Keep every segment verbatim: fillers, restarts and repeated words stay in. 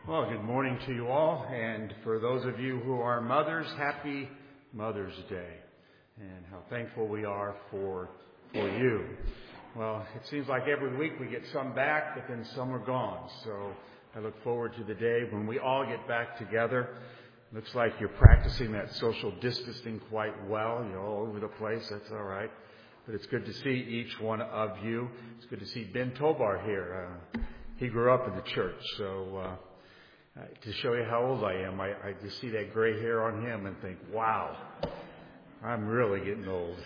Well, good morning to you all, and for those of you who are mothers, happy Mother's Day, and how thankful we are for for you. Well, it seems like every week we get some back, but then some are gone, so I look forward to the day when we all get back together. Looks like you're practicing that social distancing quite well. You're all over the place. That's all right. But it's good to see each one of you. It's good to see Ben Tobar here. Uh, he grew up in the church, so uh, to show you how old I am, I, I just see that gray hair on him and think, wow, I'm really getting old.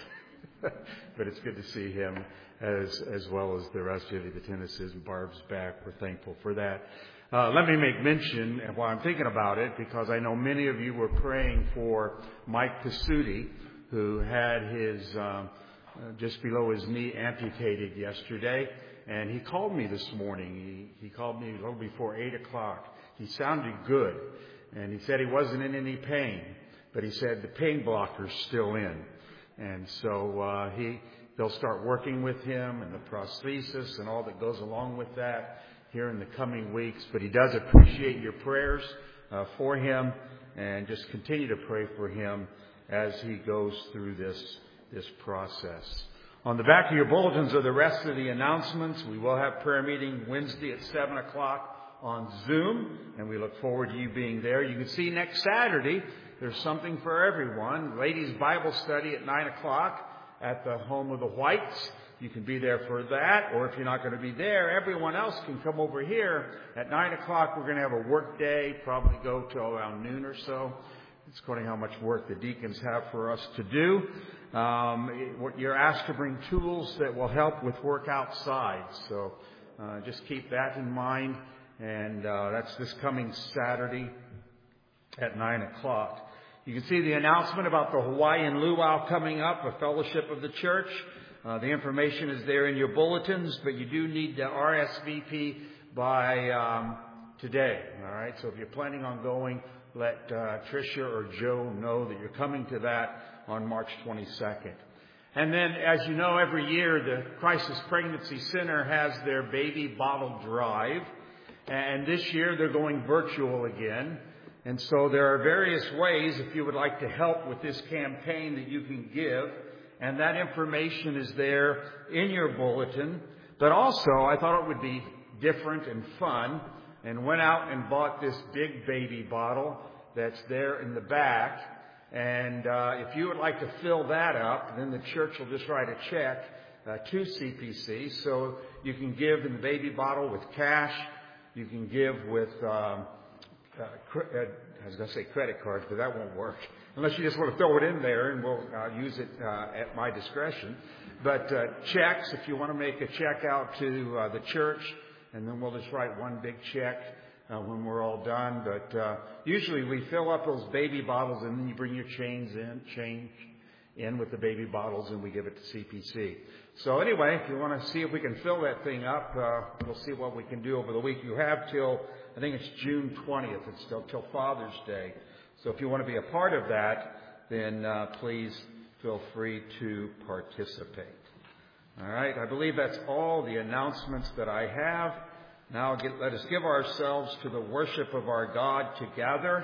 But it's good to see him as as well as the rest of you, the Tennesses, and Barb's back. We're thankful for that. Uh, let me make mention while I'm thinking about it, because I know many of you were praying for Mike Pasuti, who had his um, uh, just below his knee amputated yesterday. And he called me this morning. He, he called me a little before eight o'clock. He sounded good, and he said he wasn't in any pain, but he said the pain blocker's still in. And so uh, he they'll start working with him and the prosthesis and all that goes along with that here in the coming weeks. But he does appreciate your prayers uh, for him, and just continue to pray for him as he goes through this this process. On the back of your bulletins are the rest of the announcements. We will have prayer meeting Wednesday at seven o'clock on Zoom, and we look forward to you being there. You can see next Saturday there's something for everyone. Ladies' Bible study at nine o'clock at the Home of the Whites. You can be there for that, or if you're not going to be there, everyone else can come over here. At nine o'clock we're going to have a work day, probably go till around noon or so. It's according to how much work the deacons have for us to do. Um, you're asked to bring tools that will help with work outside, so uh, just keep that in mind. And uh, that's this coming Saturday at nine o'clock. You can see the announcement about the Hawaiian Luau coming up, a fellowship of the church. Uh, the information is there in your bulletins, but you do need to R S V P by um, today. All right, so if you're planning on going, let uh, Tricia or Joe know that you're coming to that on March twenty-second. And then, as you know, every year the Crisis Pregnancy Center has their baby bottle drive. And this year they're going virtual again. And so there are various ways, if you would like to help with this campaign, that you can give. And that information is there in your bulletin. But also, I thought it would be different and fun, and went out and bought this big baby bottle that's there in the back. And uh, if you would like to fill that up, then the church will just write a check uh, to C P C. So you can give in the baby bottle with cash. You can give with, um, uh, cre- uh, I was going to say credit cards, but that won't work. Unless you just want to throw it in there, and we'll uh, use it uh, at my discretion. But uh, checks, if you want to make a check out to uh, the church, and then we'll just write one big check uh, when we're all done. But uh, usually we fill up those baby bottles, and then you bring your chains in, change in with the baby bottles, and we give it to C P C. So anyway, if you want to see if we can fill that thing up, uh, we'll see what we can do over the week. You have till, I think it's June twentieth. It's still till Father's Day. So if you want to be a part of that, then uh, please feel free to participate. All right, I believe that's all the announcements that I have. Now get, let us give ourselves to the worship of our God together.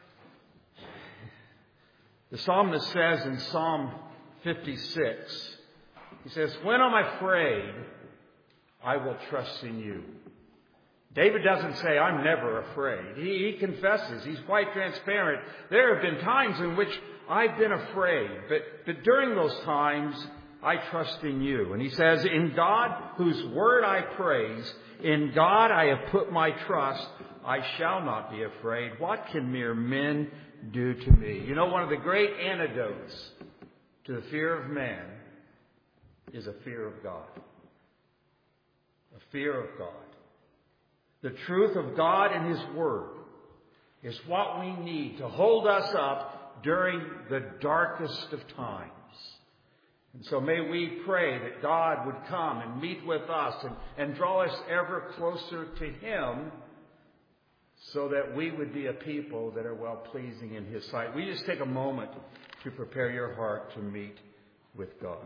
The psalmist says in Psalm fifty-six, he says, "When I'm afraid, I will trust in you." David doesn't say, "I'm never afraid." He, he confesses. He's quite transparent. There have been times in which I've been afraid, but, but during those times, I trust in you. And he says, "In God, whose word I praise, in God I have put my trust. I shall not be afraid. What can mere men do to me?" You know, one of the great antidotes to the fear of man is a fear of God. A fear of God. The truth of God and His Word is what we need to hold us up during the darkest of times. And so may we pray that God would come and meet with us and, and draw us ever closer to Him, so that we would be a people that are well-pleasing in His sight. We just take a moment to prepare your heart to meet with God.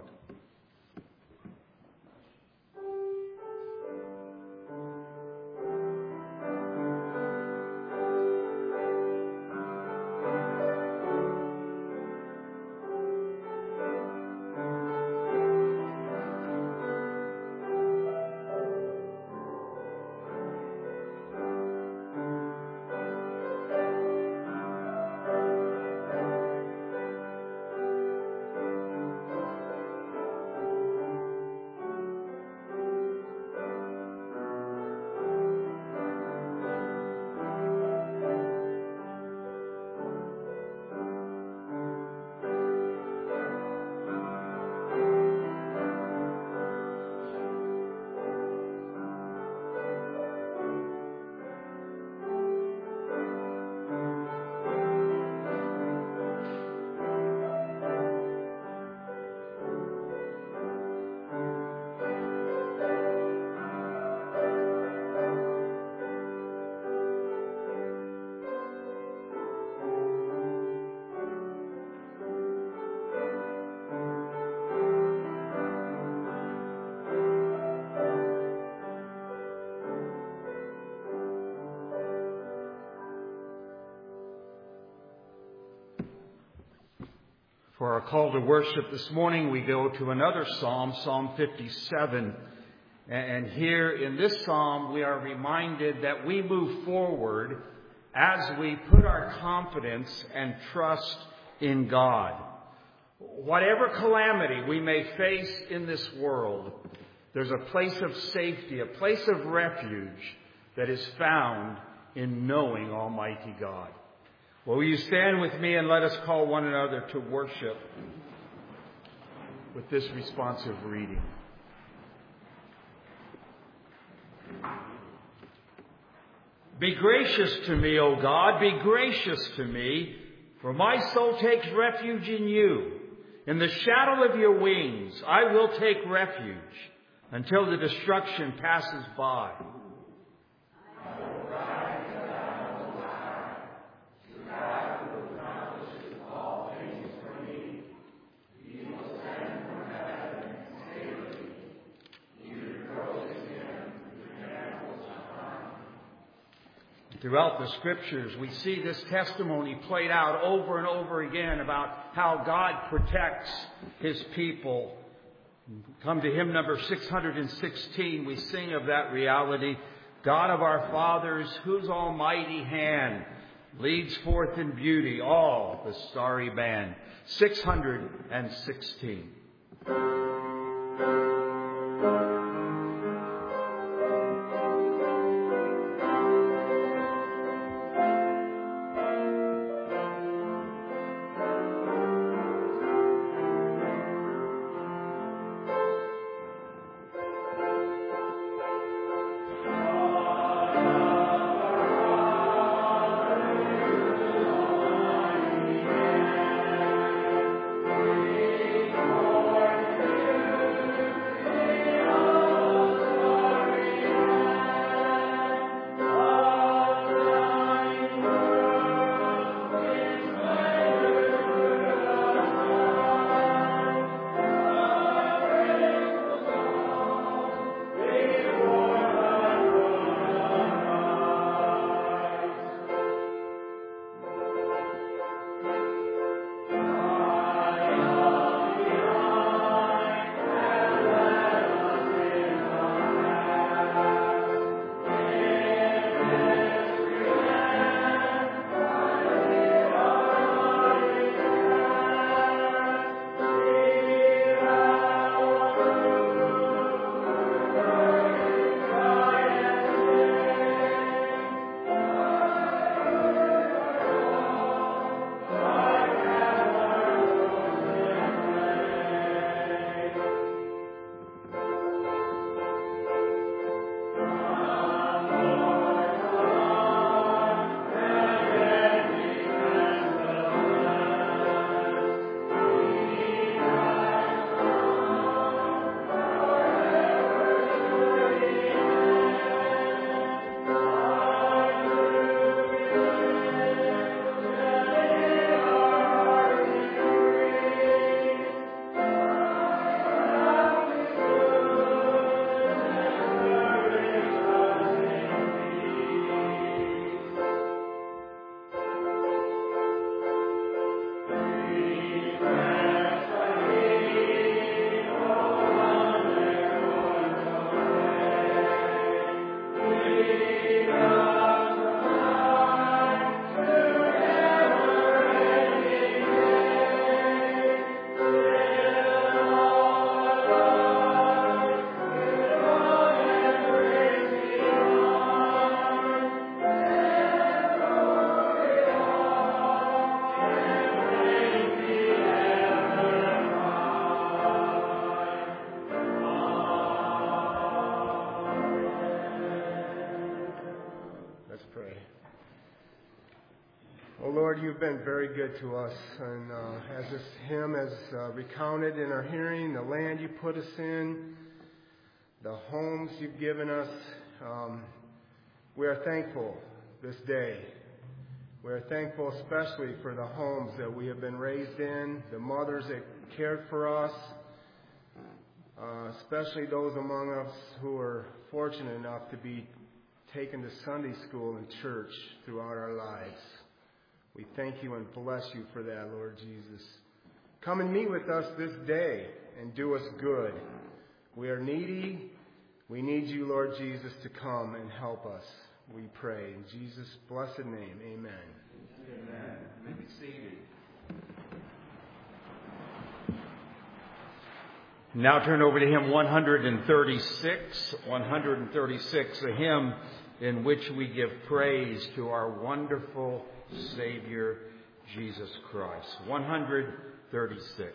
For our call to worship this morning, we go to another psalm, Psalm fifty-seven. And here in this psalm, we are reminded that we move forward as we put our confidence and trust in God. Whatever calamity we may face in this world, there's a place of safety, a place of refuge that is found in knowing Almighty God. Well, will you stand with me and let us call one another to worship with this responsive reading. Be gracious to me, O God, be gracious to me, for my soul takes refuge in you. In the shadow of your wings I will take refuge until the destruction passes by. Throughout the Scriptures, we see this testimony played out over and over again about how God protects His people. Come to hymn number six hundred sixteen, we sing of that reality. God of our fathers, whose almighty hand leads forth in beauty all the starry band. six hundred sixteen. You've been very good to us, and uh, as this hymn has uh, recounted in our hearing, the land you put us in, the homes you've given us, um, we are thankful this day. We are thankful especially for the homes that we have been raised in, the mothers that cared for us, uh, especially those among us who are fortunate enough to be taken to Sunday school and church throughout our lives. We thank you and bless you for that, Lord Jesus. come and meet with us this day and do us good. We are needy. We need you, Lord Jesus, to come and help us. We pray in Jesus' blessed name. Amen. Amen. You may be seated. Now turn over to hymn one thirty-six. one thirty-six, a hymn in which we give praise to our wonderful Savior, Jesus Christ. one thirty-six.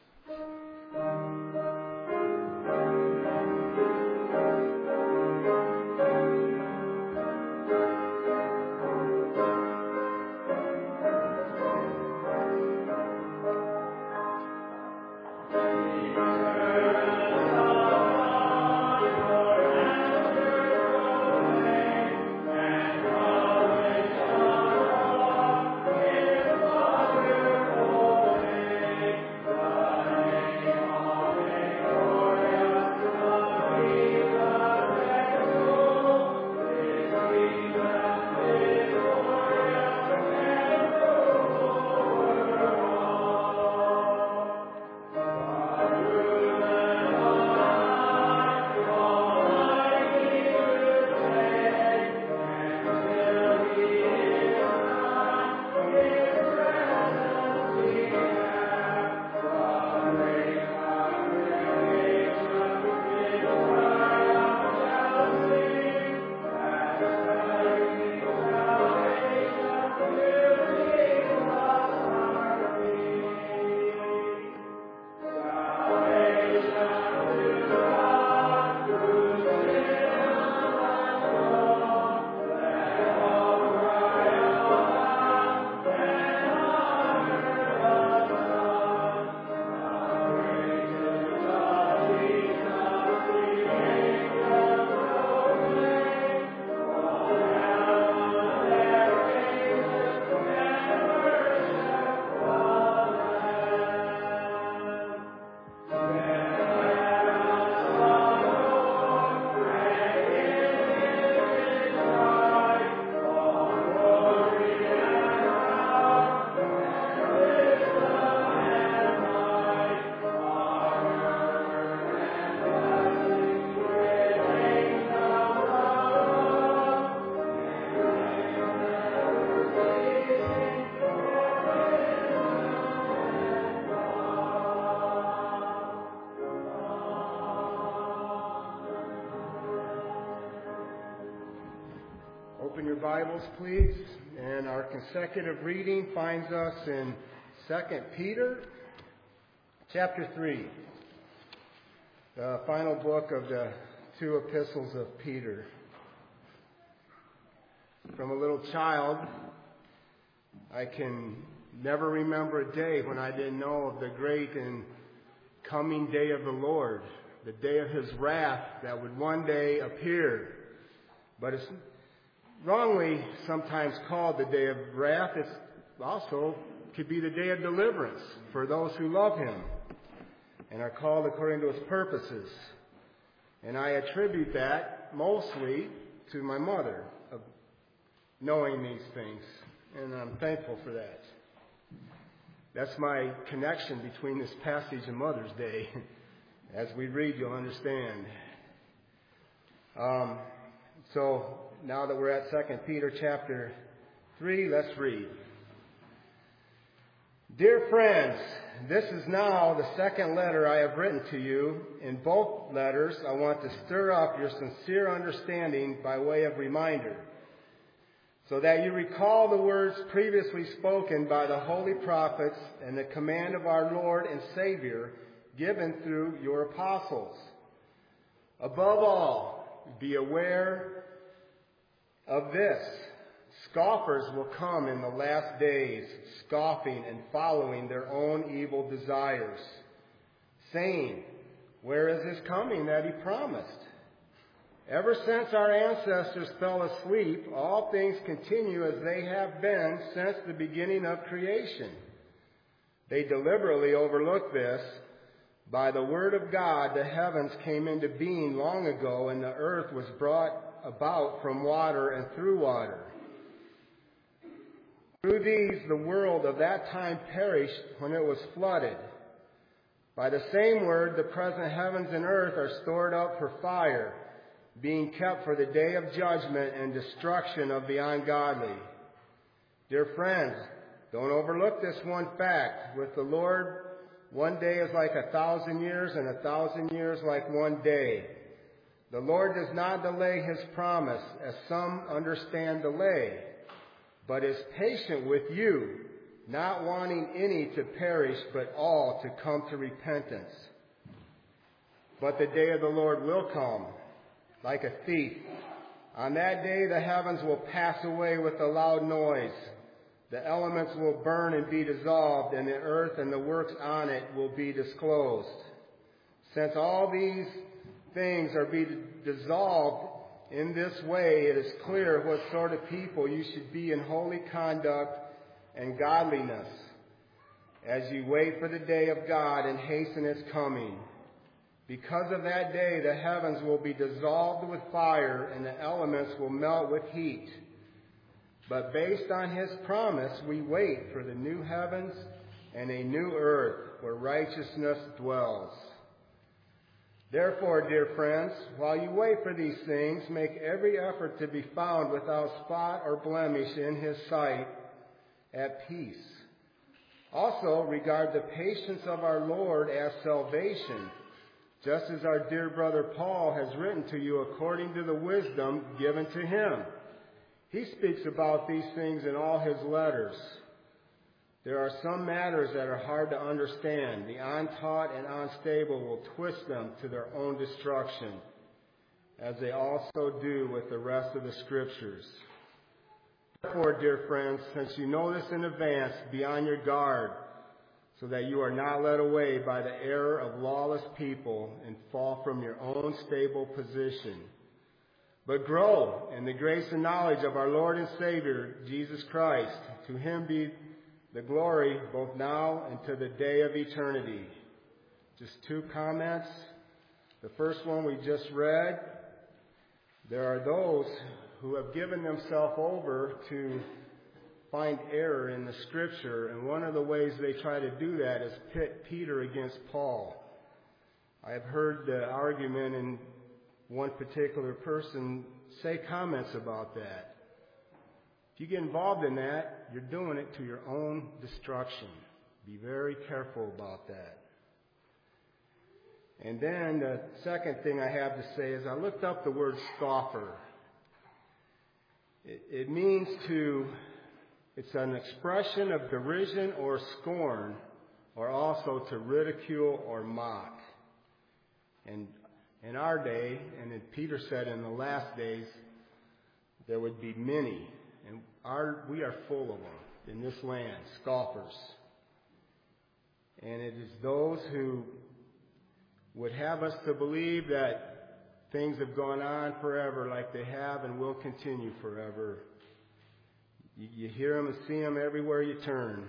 Open your Bibles, please. And our consecutive reading finds us in Second Peter, chapter three, the final book of the two epistles of Peter. From a little child, I can never remember a day when I didn't know of the great and coming day of the Lord, the day of His wrath that would one day appear. But it's wrongly sometimes called the day of wrath. It also could be the day of deliverance for those who love Him and are called according to His purposes. And I attribute that mostly to my mother, of knowing these things. And I'm thankful for that. That's my connection between this passage and Mother's Day. As we read, you'll understand. Um, so, now that we're at Second Peter chapter three, let's read. Dear friends, this is now the second letter I have written to you. In both letters, I want to stir up your sincere understanding by way of reminder, so that you recall the words previously spoken by the holy prophets and the command of our Lord and Savior given through your apostles. Above all, be aware of this: scoffers will come in the last days, scoffing and following their own evil desires, saying, "Where is His coming that He promised?" Ever since our ancestors fell asleep, all things continue as they have been since the beginning of creation. They deliberately overlooked this. By the word of God, the heavens came into being long ago, and the earth was brought about from water and through water. Through these, the world of that time perished when it was flooded. By the same word, the present heavens and earth are stored up for fire, being kept for the day of judgment and destruction of the ungodly. Dear friends, don't overlook this one fact. With the Lord, one day is like a thousand years, and a thousand years like one day. The Lord does not delay his promise, as some understand delay, but is patient with you, not wanting any to perish, but all to come to repentance. But the day of the Lord will come, like a thief. On that day the heavens will pass away with a loud noise. The elements will burn and be dissolved, and the earth and the works on it will be disclosed. Since all these things are being dissolved in this way, it is clear what sort of people you should be in holy conduct and godliness, as you wait for the day of God and hasten its coming. Because of that day, the heavens will be dissolved with fire, and the elements will melt with heat. But based on his promise, we wait for the new heavens and a new earth where righteousness dwells. Therefore, dear friends, while you wait for these things, make every effort to be found without spot or blemish in his sight, at peace. Also, regard the patience of our Lord as salvation, just as our dear brother Paul has written to you according to the wisdom given to him. He speaks about these things in all his letters. There are some matters that are hard to understand. The untaught and unstable will twist them to their own destruction, as they also do with the rest of the Scriptures. Therefore, dear friends, since you know this in advance, be on your guard, so that you are not led away by the error of lawless people and fall from your own stable position. But grow in the grace and knowledge of our Lord and Savior, Jesus Christ. To him be the glory both now and to the day of eternity. Just two comments. The first one we just read. There are those who have given themselves over to find error in the Scripture, and one of the ways they try to do that is pit Peter against Paul. I have heard the argument in one particular person say comments about that. If you get involved in that, you're doing it to your own destruction. Be very careful about that. And then the second thing I have to say is I looked up the word scoffer. It, it means to, it's an expression of derision or scorn, or also to ridicule or mock. And in our day, and as Peter said in the last days, there would be many. And our, we are full of them in this land, scoffers. And it is those who would have us to believe that things have gone on forever like they have and will continue forever. You, you hear them and see them everywhere you turn.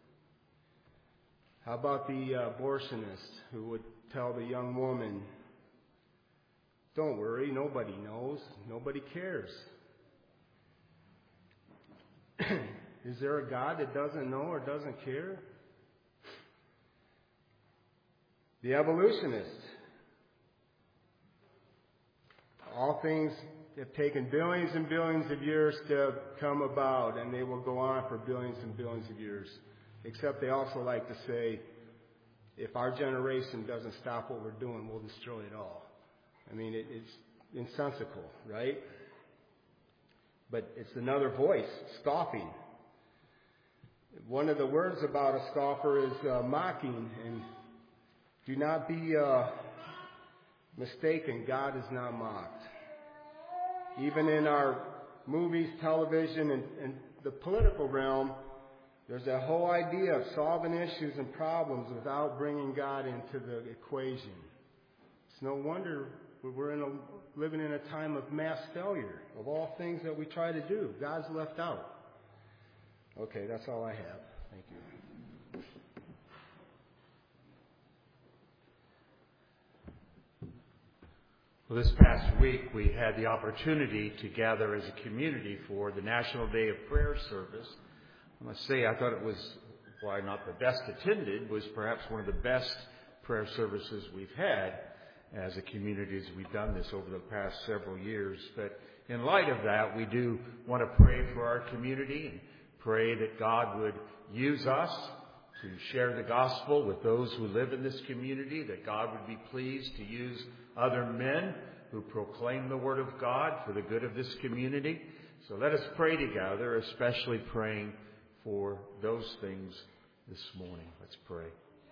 How about the uh, abortionist who would tell the young woman, don't worry, nobody knows, nobody cares. Is there a God that doesn't know or doesn't care? The evolutionist. All things have taken billions and billions of years to come about, and they will go on for billions and billions of years. Except they also like to say, if our generation doesn't stop what we're doing, we'll destroy it all. I mean, it, it's nonsensical, right? But it's another voice, scoffing. One of the words about a scoffer is uh, mocking. And do not be uh, mistaken, God is not mocked. Even in our movies, television, and, and the political realm, there's that whole idea of solving issues and problems without bringing God into the equation. It's no wonder we're in a, living in a time of mass failure. Of all things that we try to do, God's left out. Okay, that's all I have. Thank you. Well, this past week we had the opportunity to gather as a community for the National Day of Prayer service I must say, I thought it was, why not the best attended, was perhaps one of the best prayer services we've had as a community as we've done this over the past several years. But in light of that, we do want to pray for our community and pray that God would use us to share the gospel with those who live in this community, that God would be pleased to use other men who proclaim the word of God for the good of this community. So let us pray together, especially praying for those things this morning. Let's pray.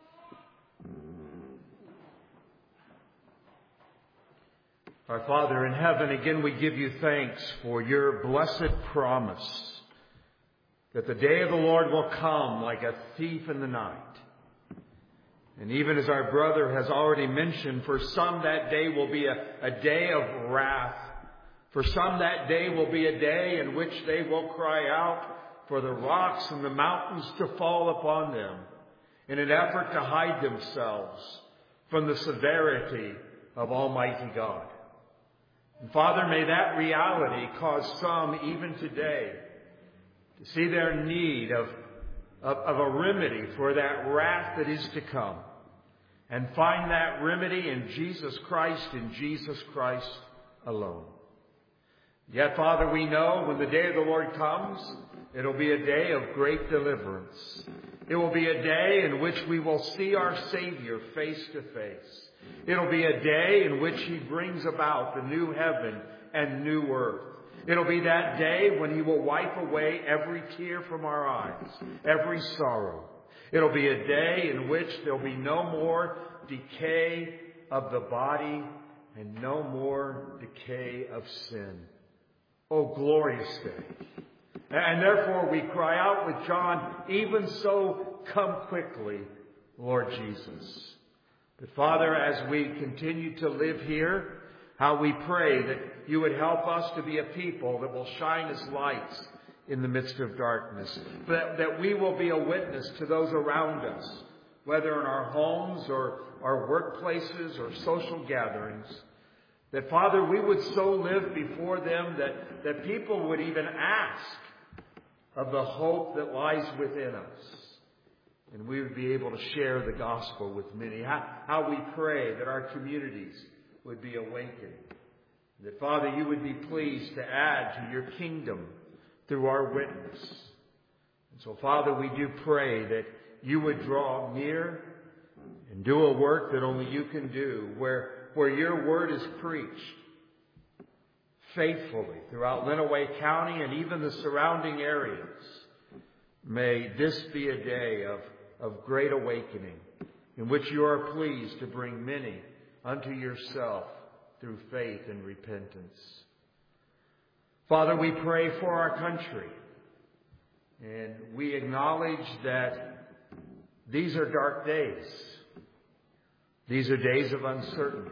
Our Father in heaven, again we give you thanks for your blessed promise that the day of the Lord will come like a thief in the night. And even as our brother has already mentioned, for some that day will be a, a day of wrath. For some that day will be a day in which they will cry out for the rocks and the mountains to fall upon them in an effort to hide themselves from the severity of Almighty God. And Father, may that reality cause some even today to see their need of, of, of a remedy for that wrath that is to come, and find that remedy in Jesus Christ, in Jesus Christ alone. Yet, Father, we know when the day of the Lord comes, it'll be a day of great deliverance. It will be a day in which we will see our Savior face to face. It'll be a day in which He brings about the new heaven and new earth. It'll be that day when He will wipe away every tear from our eyes, every sorrow. It'll be a day in which there'll be no more decay of the body and no more decay of sin. Oh, glorious day. And therefore we cry out with John, even so, come quickly, Lord Jesus. But Father, as we continue to live here, how we pray that you would help us to be a people that will shine as lights in the midst of darkness. That, that we will be a witness to those around us, whether in our homes or our workplaces or social gatherings. That, Father, we would so live before them that, that people would even ask of the hope that lies within us. And we would be able to share the gospel with many. How, how we pray that our communities would be awakened. That, Father, you would be pleased to add to your kingdom through our witness. And so, Father, we do pray that you would draw near and do a work that only you can do, where, where your word is preached faithfully throughout Lenawee County and even the surrounding areas. May this be a day of, of great awakening in which you are pleased to bring many unto yourself through faith and repentance. Father, we pray for our country, and we acknowledge that these are dark days. These are days of uncertainty.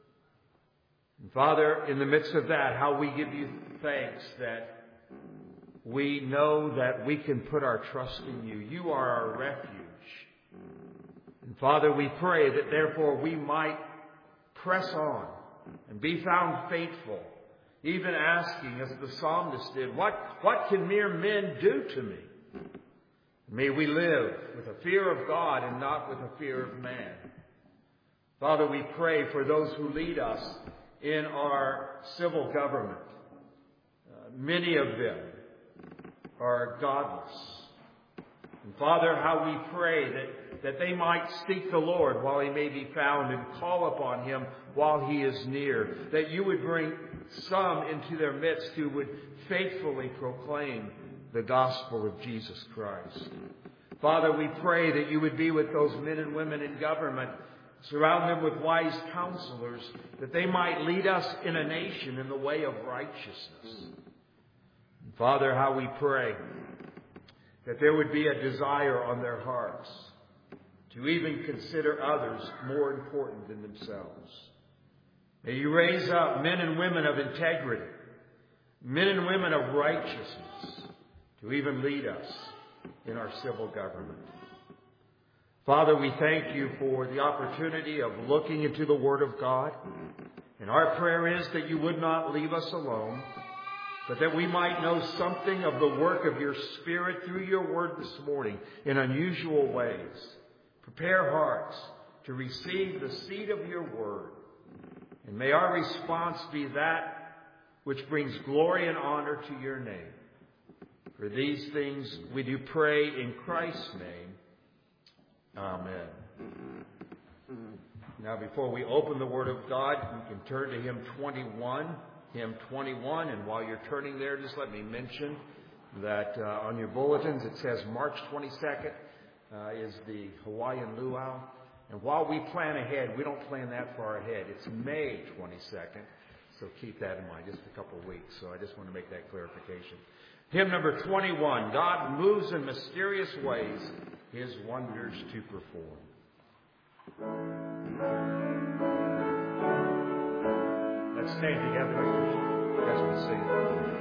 And Father, in the midst of that, how we give you thanks that we know that we can put our trust in you. You are our refuge. And Father, we pray that therefore we might press on and be found faithful, even asking, as the psalmist did, what, what can mere men do to me? May we live with a fear of God and not with a fear of man. Father, we pray for those who lead us in our civil government. Uh, many of them are godless. And Father, how we pray that, that they might seek the Lord while he may be found and call upon him while he is near. That you would bring some into their midst who would faithfully proclaim the gospel of Jesus Christ. Father, we pray that you would be with those men and women in government. Surround them with wise counselors, that they might lead us in a nation in the way of righteousness. And Father, how we pray that there would be a desire on their hearts to even consider others more important than themselves. May you raise up men and women of integrity, men and women of righteousness, to even lead us in our civil government. Father, we thank you for the opportunity of looking into the Word of God. And our prayer is that you would not leave us alone, but that we might know something of the work of your Spirit through your word this morning in unusual ways. Prepare hearts to receive the seed of your word. And may our response be that which brings glory and honor to your name. For these things we do pray in Christ's name. Amen. Now, before we open the Word of God, you can turn to hymn twenty-one. Hymn twenty-one, and while you're turning there, just let me mention that uh, on your bulletins it says March twenty-second uh, is the Hawaiian Luau. And while we plan ahead, we don't plan that far ahead. It's May twenty-second, so keep that in mind, just a couple of weeks. So I just want to make that clarification. Hymn number twenty-one, God moves in mysterious ways, his wonders to perform. Let's stand together as we sing.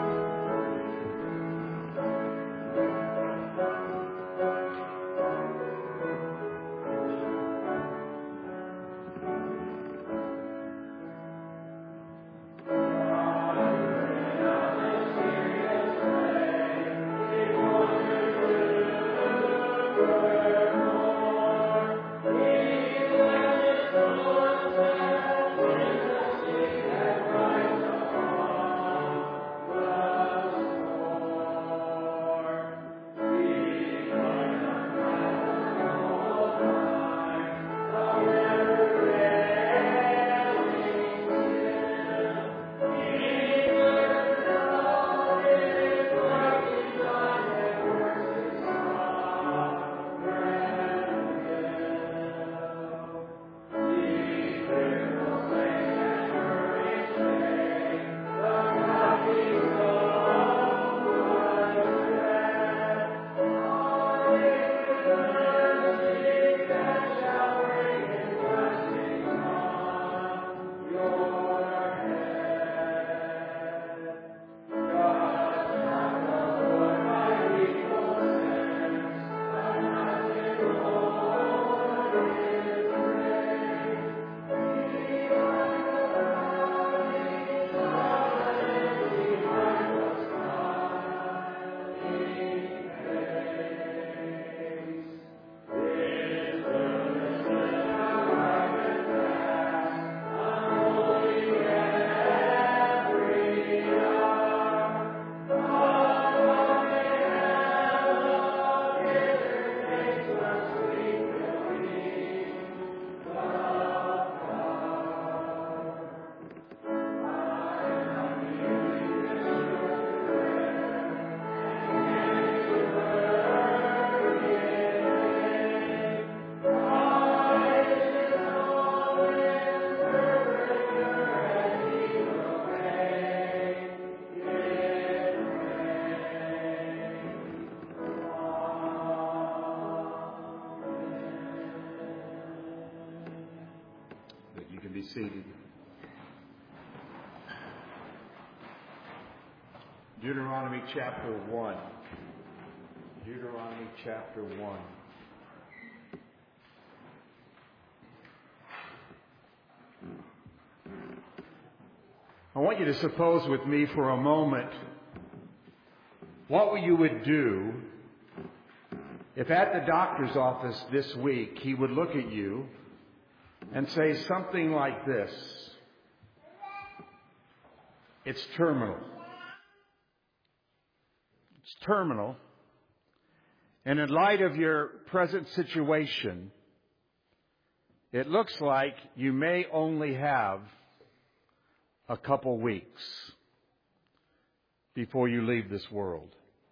Seated. Deuteronomy chapter one. Deuteronomy chapter one. I want you to suppose with me for a moment what you would do if at the doctor's office this week he would look at you and say something like this: it's terminal. It's terminal. And in light of your present situation, it looks like you may only have a couple weeks before you leave this world.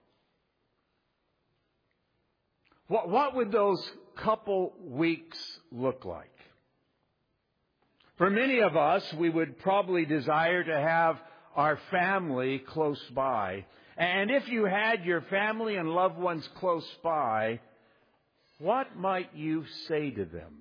What, what would those couple weeks look like? For many of us, we would probably desire to have our family close by. And if you had your family and loved ones close by, what might you say to them?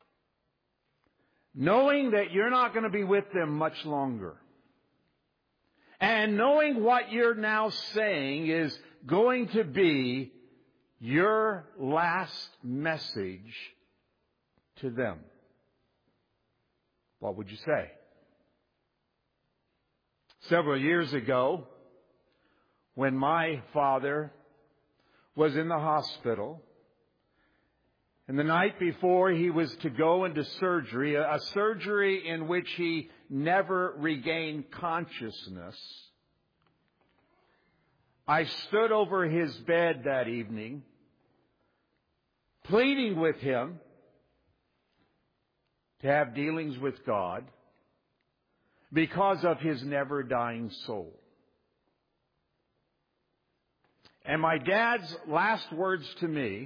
Knowing that you're not going to be with them much longer. And knowing what you're now saying is going to be your last message to them. What would you say? Several years ago, when my father was in the hospital, and the night before he was to go into surgery, a surgery in which he never regained consciousness, I stood over his bed that evening, pleading with him to have dealings with God because of his never-dying soul. And my dad's last words to me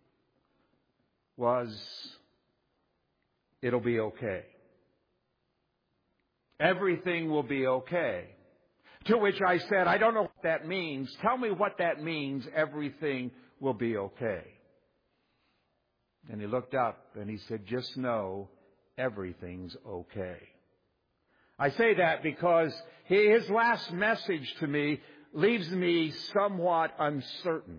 was, "It'll be okay. Everything will be okay." To which I said, "I don't know what that means. Tell me what that means, everything will be okay." And he looked up and he said, "Just know everything's okay." I say that because his last message to me leaves me somewhat uncertain.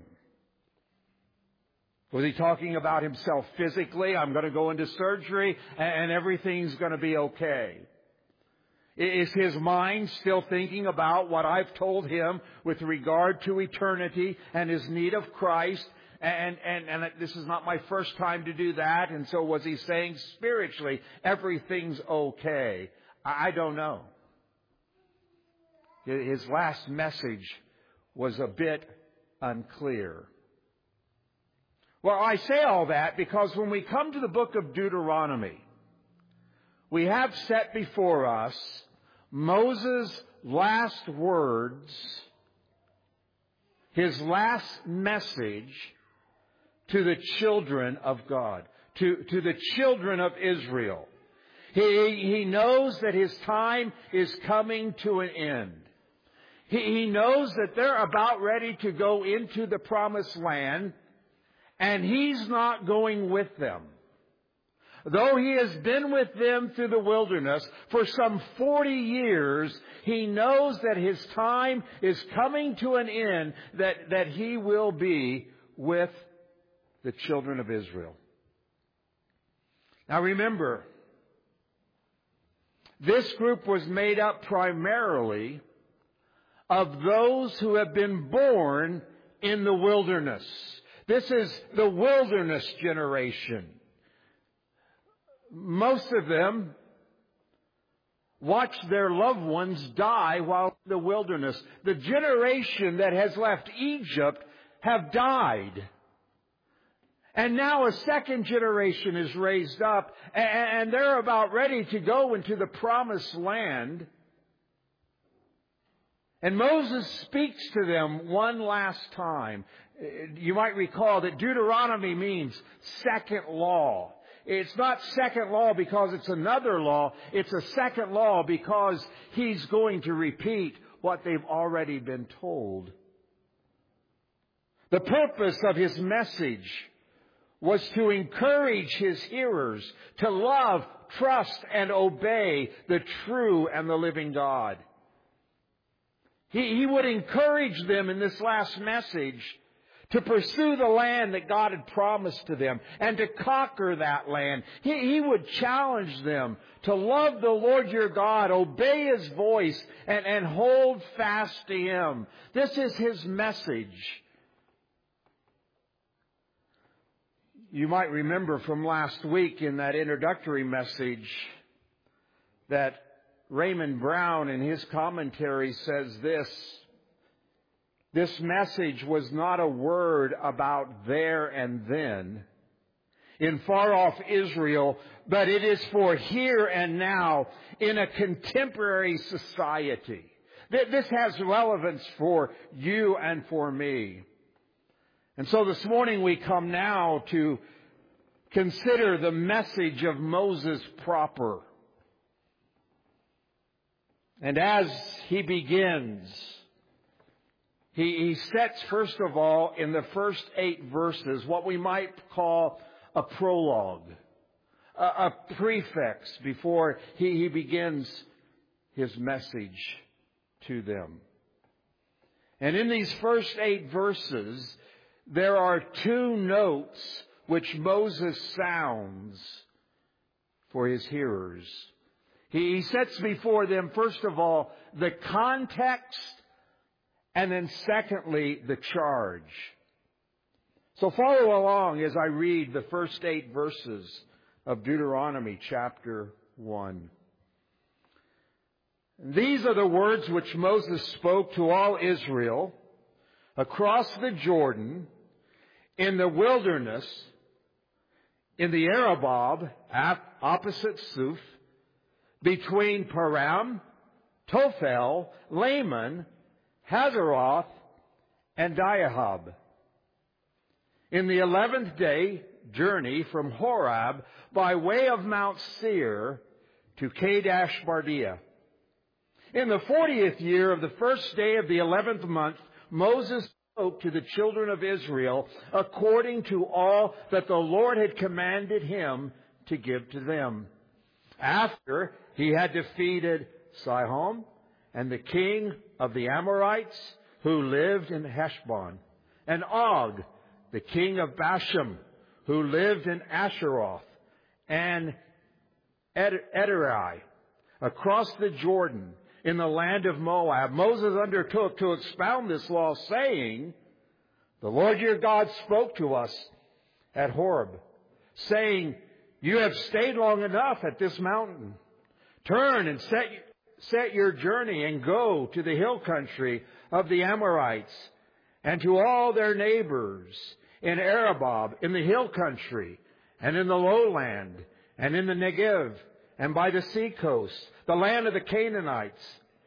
Was he talking about himself physically? I'm going to go into surgery and everything's going to be okay. Is his mind still thinking about what I've told him with regard to eternity and his need of Christ? And, and, and this is not my first time to do that. And so was he saying spiritually, everything's okay? I don't know. His last message was a bit unclear. Well, I say all that because when we come to the book of Deuteronomy, we have set before us Moses' last words, his last message to the children of God, to, to the children of Israel. He, he knows that his time is coming to an end. He, he knows that they're about ready to go into the promised land, and he's not going with them. Though he has been with them through the wilderness for some forty years, he knows that his time is coming to an end, that, that he will be with the children of Israel. Now remember, this group was made up primarily of those who have been born in the wilderness. This is the wilderness generation. Most of them watched their loved ones die while in the wilderness. The generation that has left Egypt have died. And now a second generation is raised up, and they're about ready to go into the promised land. And Moses speaks to them one last time. You might recall that Deuteronomy means second law. It's not second law because it's another law. It's a second law because he's going to repeat what they've already been told. The purpose of his message was to encourage his hearers to love, trust, and obey the true and the living God. He, he would encourage them in this last message to pursue the land that God had promised to them and to conquer that land. He, he would challenge them to love the Lord your God, obey His voice, and, and hold fast to Him. This is His message. You might remember from last week in that introductory message that Raymond Brown in his commentary says this: this message was not a word about there and then in far-off Israel, but it is for here and now in a contemporary society. This has relevance for you and for me. And so this morning we come now to consider the message of Moses proper. And as he begins, he, he sets, first of all, in the first eight verses, what we might call a prologue, a, a prefix before he, he begins his message to them. And in these first eight verses, there are two notes which Moses sounds for his hearers. He sets before them, first of all, the context, and then secondly, the charge. So follow along as I read the first eight verses of Deuteronomy chapter one. These are the words which Moses spoke to all Israel across the Jordan, in the wilderness, in the Arabah, opposite Suf, between Param, Tophel, Laman, Hazeroth, and Diahab. In the eleventh day journey from Horeb by way of Mount Seir to Kadesh Barnea. In the fortieth year of the first day of the eleventh month, Moses spoke to the children of Israel according to all that the Lord had commanded him to give to them. After he had defeated Sihon and the king of the Amorites who lived in Heshbon, and Og, the king of Bashan, who lived in Asheroth, and Edrei, across the Jordan, in the land of Moab, Moses undertook to expound this law, saying, the Lord your God spoke to us at Horeb, saying, you have stayed long enough at this mountain. Turn and set, set your journey and go to the hill country of the Amorites and to all their neighbors in Arabah, in the hill country, and in the lowland, and in the Negev, and by the sea coast, the land of the Canaanites,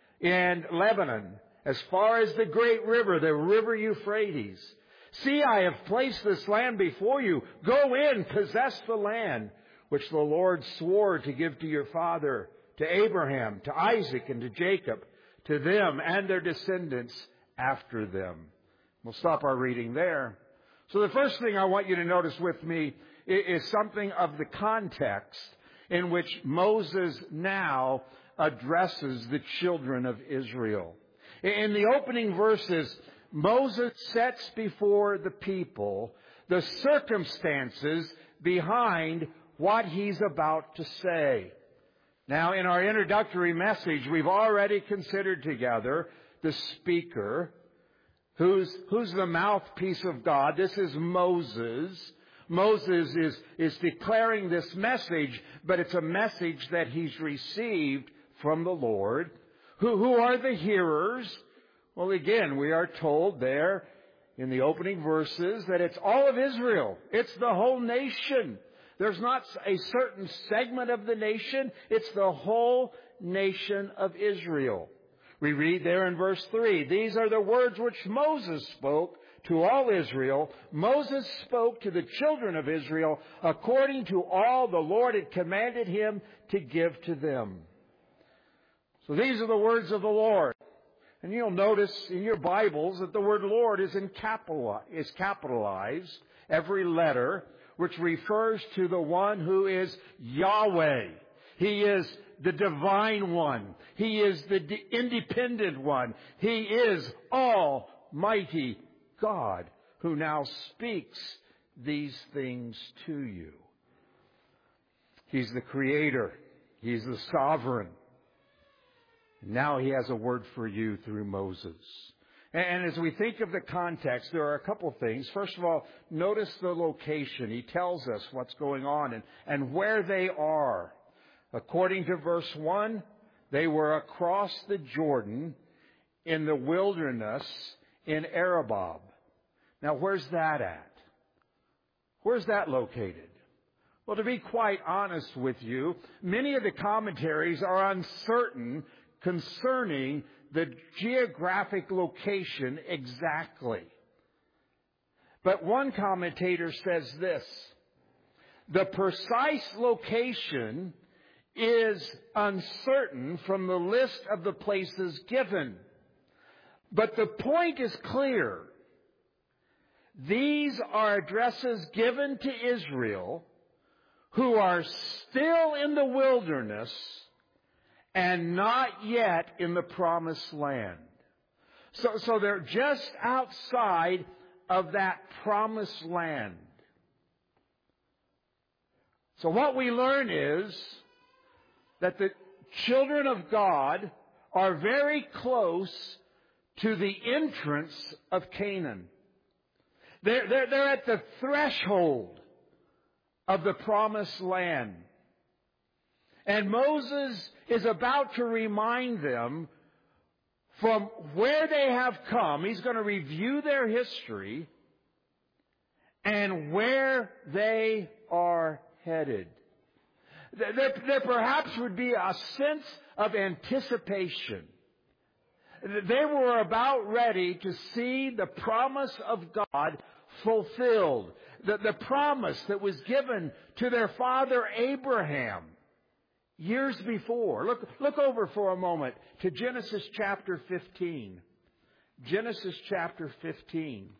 and Lebanon, as far as the great river, the river Euphrates. See, I have placed this land before you. Go in, possess the land, which the Lord swore to give to your father, to Abraham, to Isaac, and to Jacob, to them and their descendants after them. We'll stop our reading there. So the first thing I want you to notice with me is something of the context in which Moses now addresses the children of Israel. In the opening verses, Moses sets before the people the circumstances behind what he's about to say. Now, in our introductory message, we've already considered together the speaker, who's, who's the mouthpiece of God. This is Moses. Moses is, is declaring this message, but it's a message that he's received from the Lord. Who, who are the hearers? Well, again, we are told there in the opening verses that it's all of Israel. It's the whole nation. There's not a certain segment of the nation. It's the whole nation of Israel. We read there in verse three, these are the words which Moses spoke to all Israel. Moses spoke to the children of Israel according to all the Lord had commanded him to give to them. So these are the words of the Lord. And you'll notice in your Bibles that the word Lord is in capital, is capitalized, every letter, which refers to the one who is Yahweh. He is the divine one. He is the independent one. He is Almighty God, who now speaks these things to you. He's the Creator. He's the Sovereign. Now he has a word for you through Moses. And as we think of the context, there are a couple things. First of all, notice the location. He tells us what's going on and, and where they are. According to verse one, they were across the Jordan in the wilderness in Arabah. Now, where's that at? Where's that located? Well, to be quite honest with you, many of the commentaries are uncertain concerning the geographic location exactly. But one commentator says this: the precise location is uncertain from the list of the places given. But the point is clear. These are addresses given to Israel who are still in the wilderness and not yet in the promised land. So, so they're just outside of that promised land. So what we learn is that the children of God are very close to the entrance of Canaan. They're, they're, they're at the threshold of the promised land. And Moses is about to remind them from where they have come. He's going to review their history and where they are headed. There, there perhaps would be a sense of anticipation. They were about ready to see the promise of God fulfilled. The, the promise that was given to their father Abraham years before. Look, look over for a moment to Genesis chapter fifteen. Genesis chapter fifteen.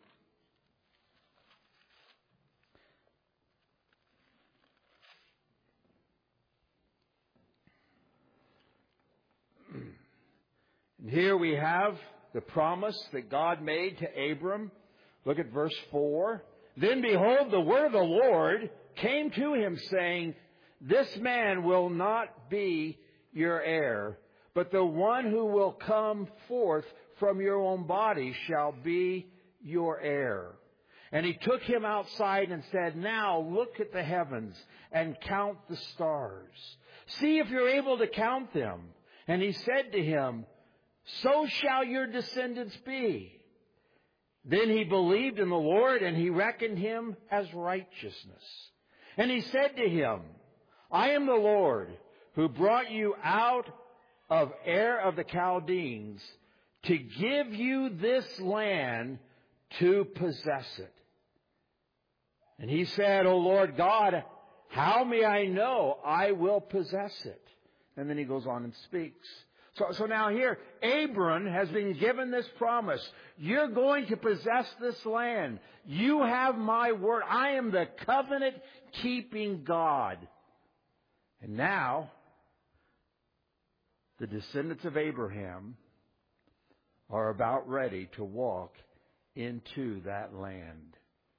And here we have the promise that God made to Abram. Look at verse four. Then behold, the word of the Lord came to him, saying, this man will not be your heir, but the one who will come forth from your own body shall be your heir. And he took him outside and said, now look at the heavens and count the stars. See if you're able to count them. And he said to him, so shall your descendants be. Then he believed in the Lord, and he reckoned him as righteousness. And he said to him, I am the Lord who brought you out of Ur of the Chaldeans to give you this land to possess it. And he said, O Lord God, how may I know I will possess it? And then he goes on and speaks. So, so now here, Abram has been given this promise. You're going to possess this land. You have my word. I am the covenant-keeping God. And now, the descendants of Abraham are about ready to walk into that land.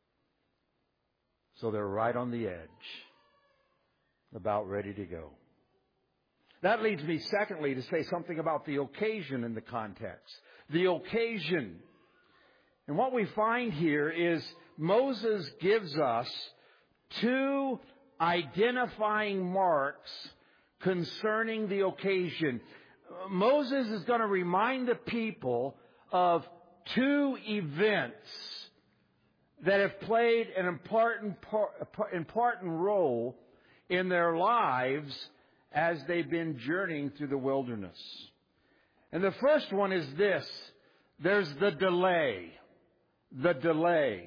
So they're right on the edge, about ready to go. That leads me, secondly, to say something about the occasion in the context. The occasion. And what we find here is Moses gives us two identifying marks concerning the occasion. Moses is going to remind the people of two events that have played an important, important role in their lives as they've been journeying through the wilderness. And the first one is this. There's the delay. The delay.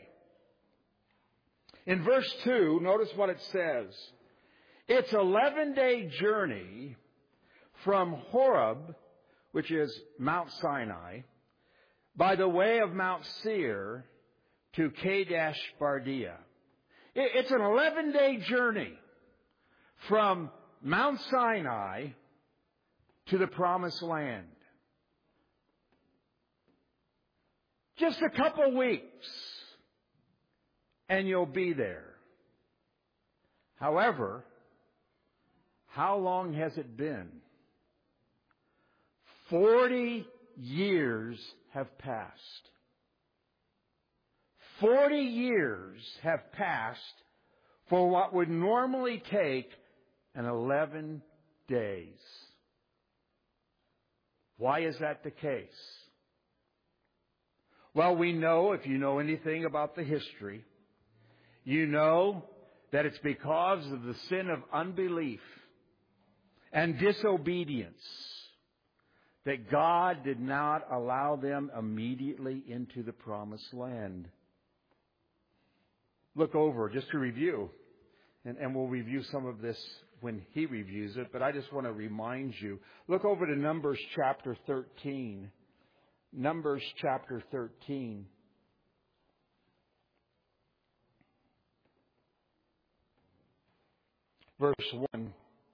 In verse two, notice what it says. It's an eleven-day journey from Horeb, which is Mount Sinai, by the way of Mount Seir to Kadesh Barnea. It's an eleven-day journey from Mount Sinai to the Promised Land. Just a couple weeks, and you'll be there. However, how long has it been? Forty years have passed. Forty years have passed for what would normally take an eleven days. Why is that the case? Well, we know, if you know anything about the history, you know that it's because of the sin of unbelief and disobedience that God did not allow them immediately into the Promised Land. Look over, just to review, and, and we'll review some of this when he reviews it, but I just want to remind you. Look over to Numbers chapter thirteen. Numbers chapter thirteen. Verse one.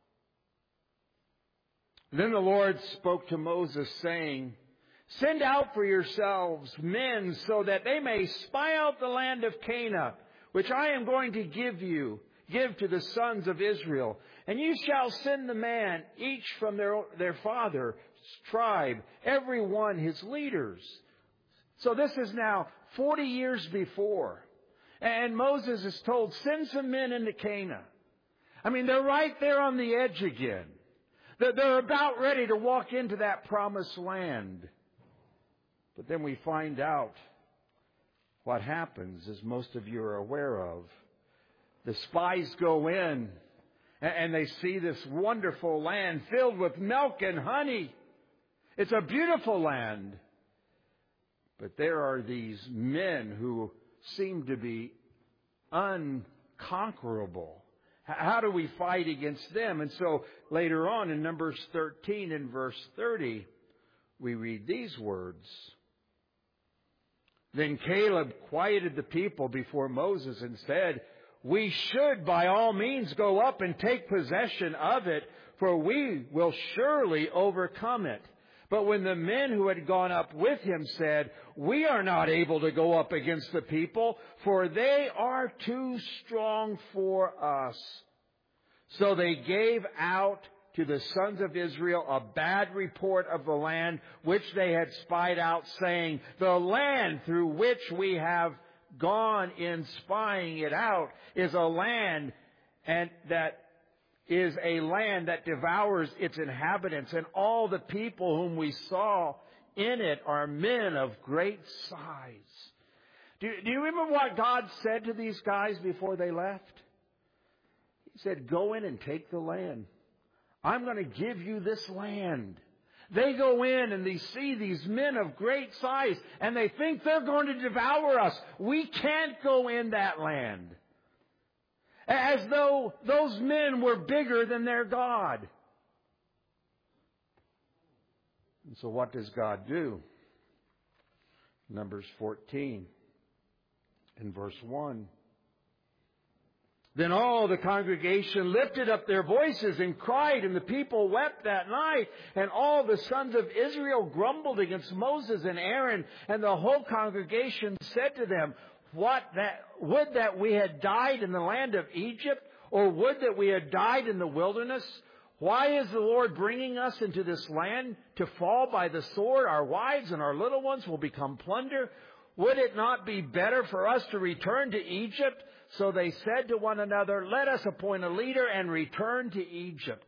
Then the Lord spoke to Moses, saying, send out for yourselves men so that they may spy out the land of Canaan, which I am going to give you. give to the sons of Israel. And you shall send the man, each from their, their father's tribe, every one his leaders. So this is now forty years before. And Moses is told, send some men into Canaan. I mean, they're right there on the edge again. They're about ready to walk into that promised land. But then we find out what happens, as most of you are aware of. The spies go in and they see this wonderful land filled with milk and honey. It's a beautiful land. But there are these men who seem to be unconquerable. How do we fight against them? And so later on in Numbers thirteen and verse thirty, we read these words. Then Caleb quieted the people before Moses and said, we should by all means go up and take possession of it, for we will surely overcome it. But when the men who had gone up with him said, we are not able to go up against the people, for they are too strong for us. So they gave out to the sons of Israel a bad report of the land which they had spied out, saying, the land through which we have gone in spying it out is a land and that is a land that devours its inhabitants, and all the people whom we saw in it are men of great size. Do, do you remember what God said to these guys before they left? He said, go in and take the land. I'm going to give you this land. They go in and they see these men of great size, and they think they're going to devour us. We can't go in that land. As though those men were bigger than their God. And so what does God do? Numbers fourteen in verse one. Then all the congregation lifted up their voices and cried, and the people wept that night. And all the sons of Israel grumbled against Moses and Aaron, and the whole congregation said to them, What that would that we had died in the land of Egypt, or would that we had died in the wilderness? Why is the Lord bringing us into this land to fall by the sword? Our wives and our little ones will become plunder. Would it not be better for us to return to Egypt? So they said to one another, let us appoint a leader and return to Egypt.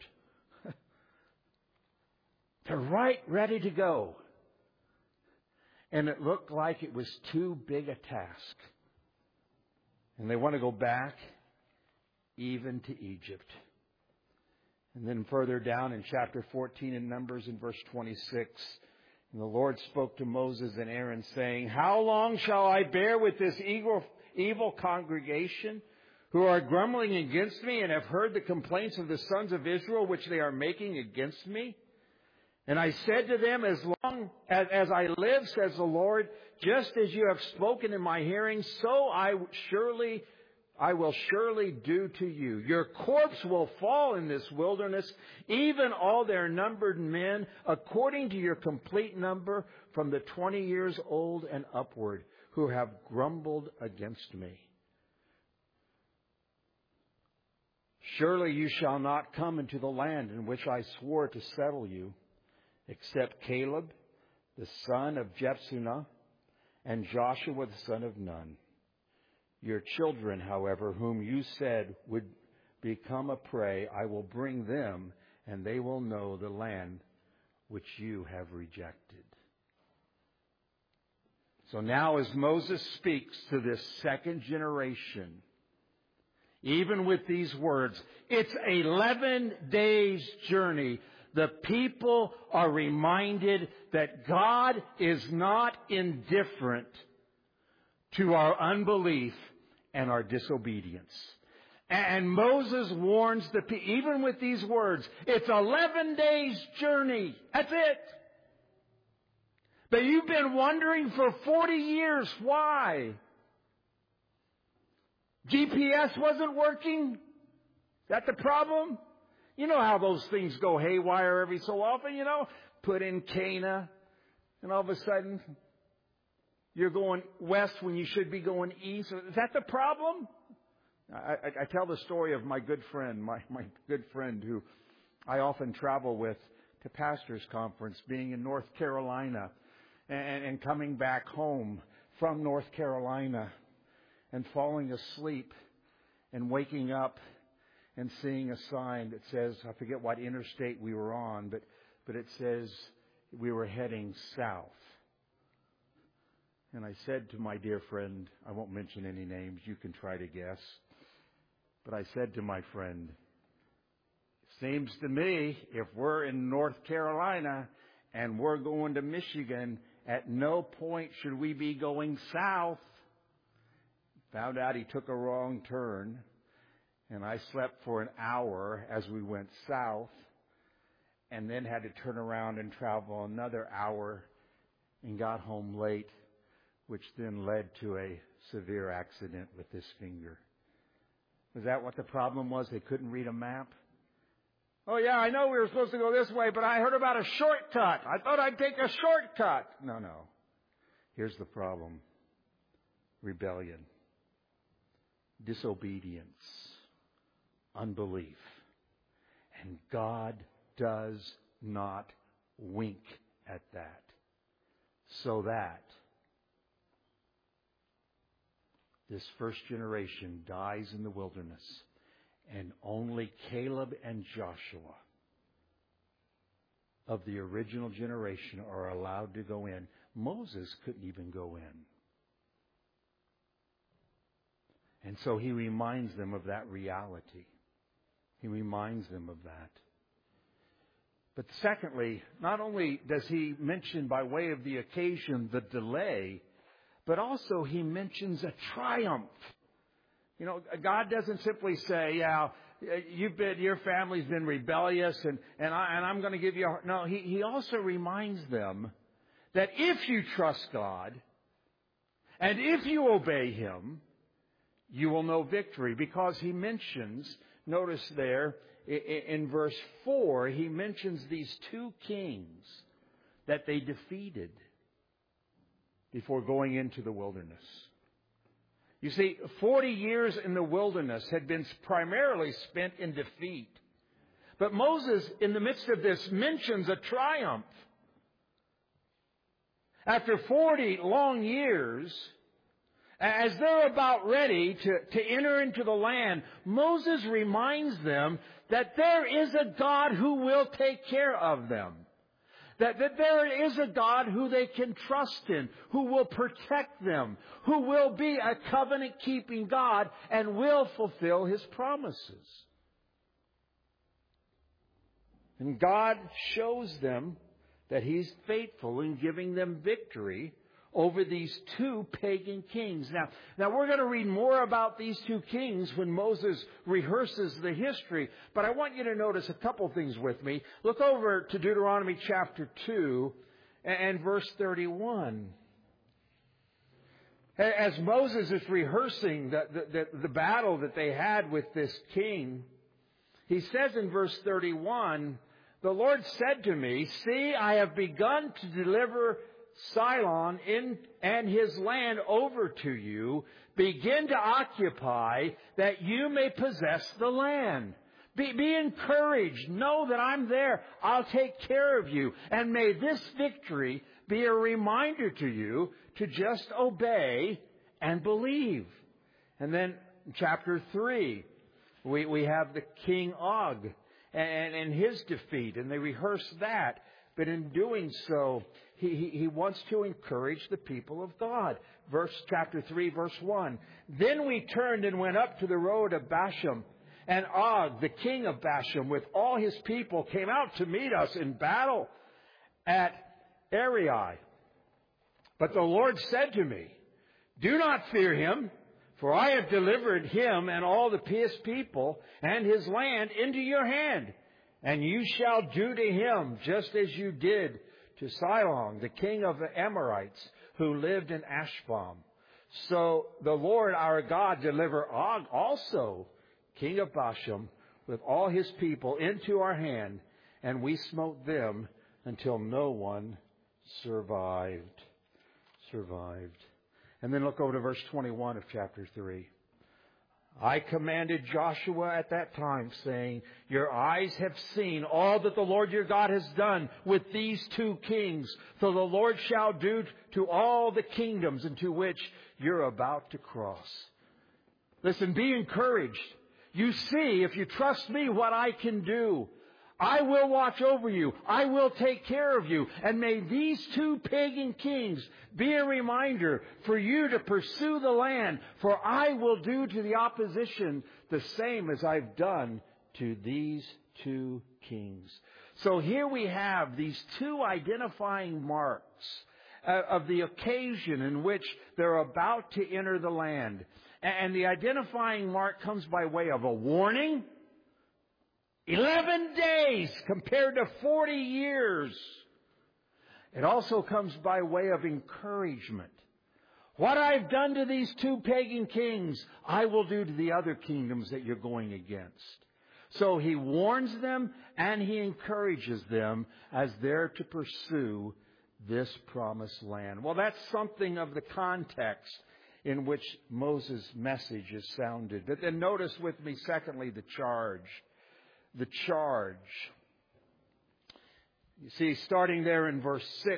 They're right ready to go. And it looked like it was too big a task. And they want to go back even to Egypt. And then further down in chapter fourteen in Numbers in verse twenty-six, and the Lord spoke to Moses and Aaron, saying, how long shall I bear with this evil, evil congregation who are grumbling against me and have heard the complaints of the sons of Israel which they are making against me? And I said to them, as long as, as I live, says the Lord, just as you have spoken in my hearing, so I surely, I will surely do to you. Your corpse will fall in this wilderness, even all their numbered men, according to your complete number, from the twenty years old and upward, who have grumbled against me. Surely you shall not come into the land in which I swore to settle you, except Caleb, the son of Jephunneh, and Joshua, the son of Nun. Your children, however, whom you said would become a prey, I will bring them, and they will know the land which you have rejected. So now as Moses speaks to this second generation, even with these words, it's eleven days journey. The people are reminded that God is not indifferent to our unbelief and our disobedience. And Moses warns the people, even with these words, it's eleven days journey. That's it. But you've been wondering for forty years why. G P S wasn't working? Is that the problem? You know how those things go haywire every so often, you know? Put in Cana, and all of a sudden, you're going west when you should be going east. Is that the problem? I, I, I tell the story of my good friend, my, my good friend who I often travel with to Pastors Conference, being in North Carolina and, and coming back home from North Carolina and falling asleep and waking up and seeing a sign that says, I forget what interstate we were on, but, but it says we were heading south. And I said to my dear friend, I won't mention any names, you can try to guess, but I said to my friend, seems to me if we're in North Carolina and we're going to Michigan, at no point should we be going south. Found out he took a wrong turn, and I slept for an hour as we went south, and then had to turn around and travel another hour and got home late, which then led to a severe accident with this finger. Was that what the problem was? They couldn't read a map? Oh, yeah, I know we were supposed to go this way, but I heard about a shortcut. I thought I'd take a shortcut. No, no. Here's the problem. Rebellion. Disobedience. Unbelief. And God does not wink at that. So that this first generation dies in the wilderness, and only Caleb and Joshua of the original generation are allowed to go in. Moses couldn't even go in. And so he reminds them of that reality. He reminds them of that. But secondly, not only does he mention by way of the occasion the delay, but also he mentions a triumph. You know, God doesn't simply say, yeah, you've been, your family's been rebellious and, and, I, and I'm going to give you a... No, he, he also reminds them that if you trust God and if you obey Him, you will know victory. Because he mentions, notice there in, in verse four, he mentions these two kings that they defeated before going into the wilderness. You see, forty years in the wilderness had been primarily spent in defeat. But Moses, in the midst of this, mentions a triumph. After forty long years, as they're about ready to, to enter into the land, Moses reminds them that there is a God who will take care of them. That, that there is a God who they can trust in, who will protect them, who will be a covenant-keeping God and will fulfill His promises. And God shows them that He's faithful in giving them victory over these two pagan kings. Now, now we're going to read more about these two kings when Moses rehearses the history, but I want you to notice a couple things with me. Look over to Deuteronomy chapter two and verse thirty-one. As Moses is rehearsing the, the, the, the battle that they had with this king, he says in verse thirty-one, "The Lord said to me, see, I have begun to deliver Sihon in, and his land over to you. Begin to occupy that you may possess the land. Be, be encouraged. Know that I'm there. I'll take care of you. And may this victory be a reminder to you to just obey and believe." And then chapter three, we, we have the King Og and, and his defeat, and they rehearse that. But in doing so, he, he, he wants to encourage the people of God. Verse chapter three, verse one. "Then we turned and went up to the road of Bashan, and Og, the king of Bashan, with all his people, came out to meet us in battle at Arei. But the Lord said to me, do not fear him, for I have delivered him and all the his people and his land into your hand. And you shall do to him just as you did to Sihon, the king of the Amorites, who lived in Ashbam. So the Lord our God delivered Og also, king of Bashan, with all his people into our hand, and we smote them until no one survived." Survived. And then look over to verse twenty-one of chapter three. I commanded Joshua at that time, saying, your eyes have seen all that the Lord your God has done with these two kings. So the Lord shall do to all the kingdoms into which you're about to cross. Listen, be encouraged. You see, if you trust me, what I can do. I will watch over you. I will take care of you. And may these two pagan kings be a reminder for you to pursue the land. For I will do to the opposition the same as I've done to these two kings. So here we have these two identifying marks of the occasion in which they're about to enter the land. And the identifying mark comes by way of a warning. Eleven days compared to forty years. It also comes by way of encouragement. What I've done to these two pagan kings, I will do to the other kingdoms that you're going against. So he warns them and he encourages them as they're to pursue this promised land. Well, that's something of the context in which Moses' message is sounded. But then notice with me, secondly, the charge. The charge. You see, starting there in verse six,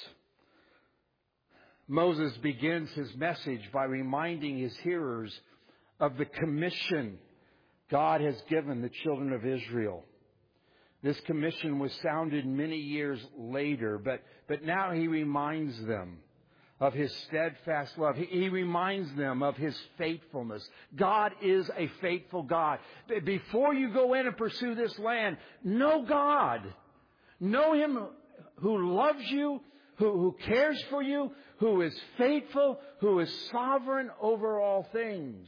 Moses begins his message by reminding his hearers of the commission God has given the children of Israel. This commission was sounded many years later, but, but now he reminds them of His steadfast love. He, he reminds them of His faithfulness. God is a faithful God. Before you go in and pursue this land, know God. Know Him who loves you, who, who cares for you, who is faithful, who is sovereign over all things.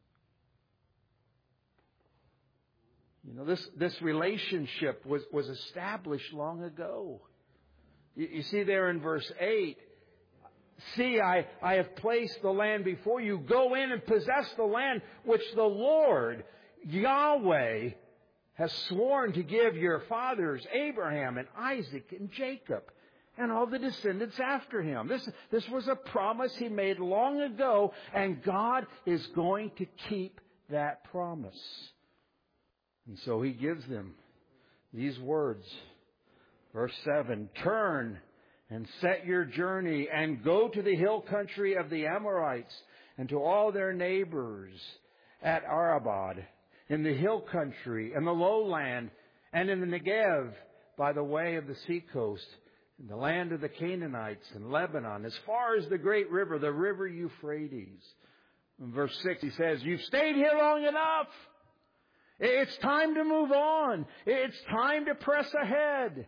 You know, this, this relationship was, was established long ago. You, you see there in verse eight, see, I, I have placed the land before you. Go in and possess the land which the Lord, Yahweh, has sworn to give your fathers, Abraham and Isaac and Jacob, and all the descendants after him. This, this was a promise He made long ago, and God is going to keep that promise. And so He gives them these words. Verse seven, turn and set your journey, and go to the hill country of the Amorites, and to all their neighbors at Arabad, in the hill country, and the lowland, and in the Negev, by the way of the seacoast, in the land of the Canaanites, and Lebanon, as far as the great river, the river Euphrates. In verse six, he says, you've stayed here long enough. It's time to move on. It's time to press ahead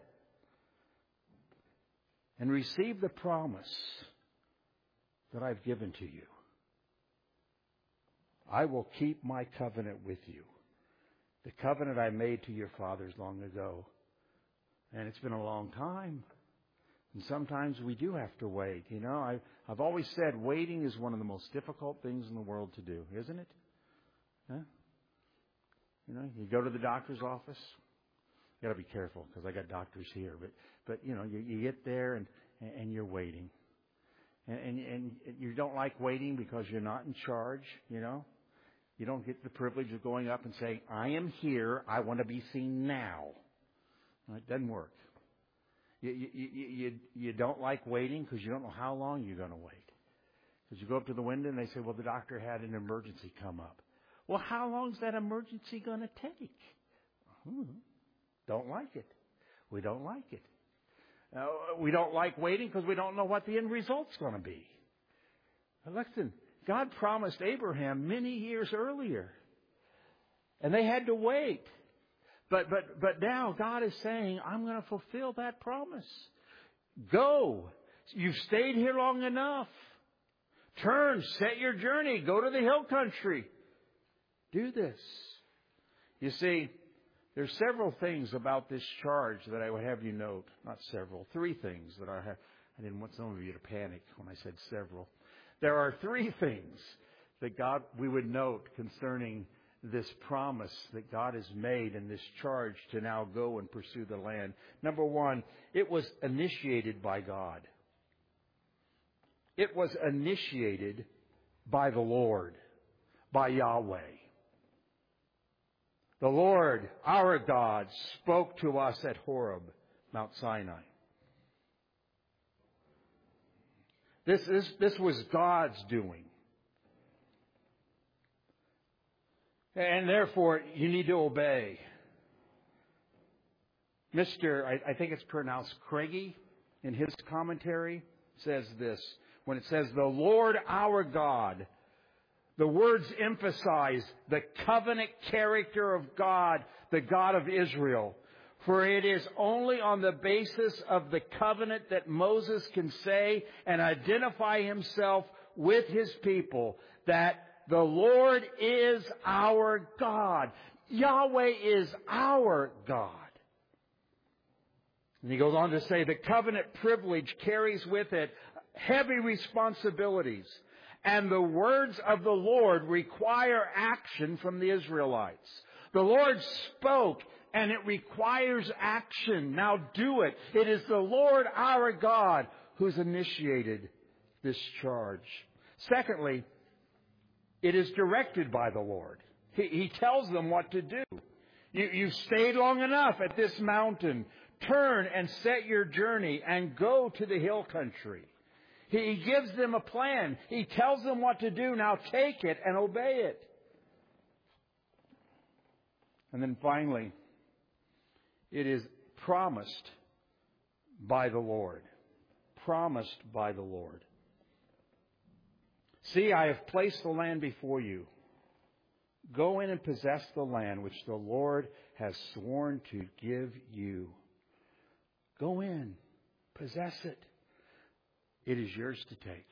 and receive the promise that I've given to you. I will keep my covenant with you. The covenant I made to your fathers long ago. And it's been a long time. And sometimes we do have to wait. You know, I, I've always said waiting is one of the most difficult things in the world to do, isn't it? Huh? You know, you go to the doctor's office. You got to be careful because I got doctors here, but but you know, you, you get there and and you're waiting, and, and and you don't like waiting because you're not in charge. You know, you don't get the privilege of going up and saying, "I am here. I want to be seen now." Well, it doesn't work. You you you you, you don't like waiting because you don't know how long you're going to wait. Because you go up to the window and they say, "Well, the doctor had an emergency come up." Well, how long is that emergency going to take? Hmm. Don't like it. We don't like it. Uh, we don't like waiting because we don't know what the end result's going to be. But listen, God promised Abraham many years earlier, and they had to wait. But but but now God is saying, I'm going to fulfill that promise. Go. You've stayed here long enough. Turn, set your journey, go to the hill country. Do this. You see, there's several things about this charge that I would have you note. Not several, three things that I have. I didn't want some of you to panic when I said several. There are three things that God we would note concerning this promise that God has made in this charge to now go and pursue the land. Number one, it was initiated by God. It was initiated by the Lord, by Yahweh. The Lord, our God, spoke to us at Horeb, Mount Sinai. This, this, this was God's doing. And therefore, you need to obey. Mister, I, I think it's pronounced Craigie, in his commentary, says this. When it says, the Lord our God, the words emphasize the covenant character of God, the God of Israel. For it is only on the basis of the covenant that Moses can say and identify himself with his people that the Lord is our God. Yahweh is our God. And he goes on to say the covenant privilege carries with it heavy responsibilities. And the words of the Lord require action from the Israelites. The Lord spoke, and it requires action. Now do it. It is the Lord our God who's initiated this charge. Secondly, it is directed by the Lord. He, he tells them what to do. You, you've stayed long enough at this mountain. Turn and set your journey and go to the hill country. He gives them a plan. He tells them what to do. Now take it and obey it. And then finally, it is promised by the Lord. Promised by the Lord. See, I have placed the land before you. Go in and possess the land which the Lord has sworn to give you. Go in. Possess it. It is yours to take.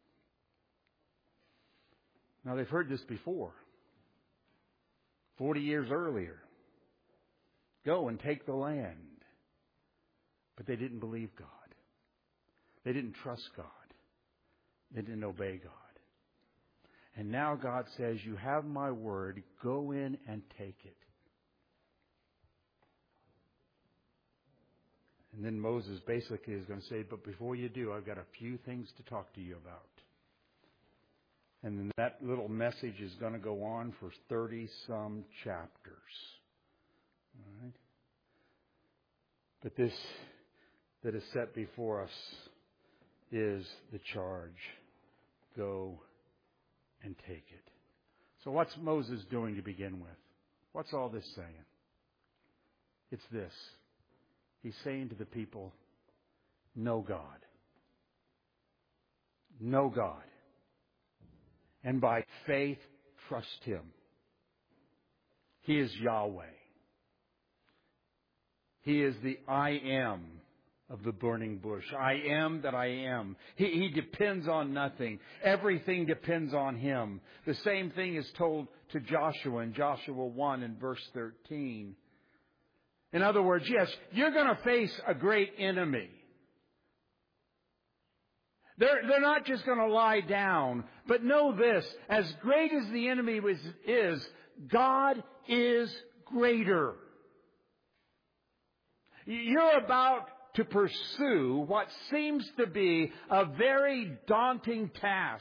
Now, they've heard this before. Forty years earlier. Go and take the land. But they didn't believe God. They didn't trust God. They didn't obey God. And now God says, you have my word. Go in and take it. And then Moses basically is going to say, but before you do, I've got a few things to talk to you about. And then that little message is going to go on for thirty-some chapters. All right? But this that is set before us is the charge. Go and take it. So what's Moses doing to begin with? What's all this saying? It's this. He's saying to the people, know God. Know God. And by faith, trust Him. He is Yahweh. He is the I am of the burning bush. I am that I am. He, he depends on nothing. Everything depends on Him. The same thing is told to Joshua in Joshua one and verse thirteen. In other words, yes, you're going to face a great enemy. They're, they're not just going to lie down. But know this, as great as the enemy is, is God is greater. You're about to pursue what seems to be a very daunting task.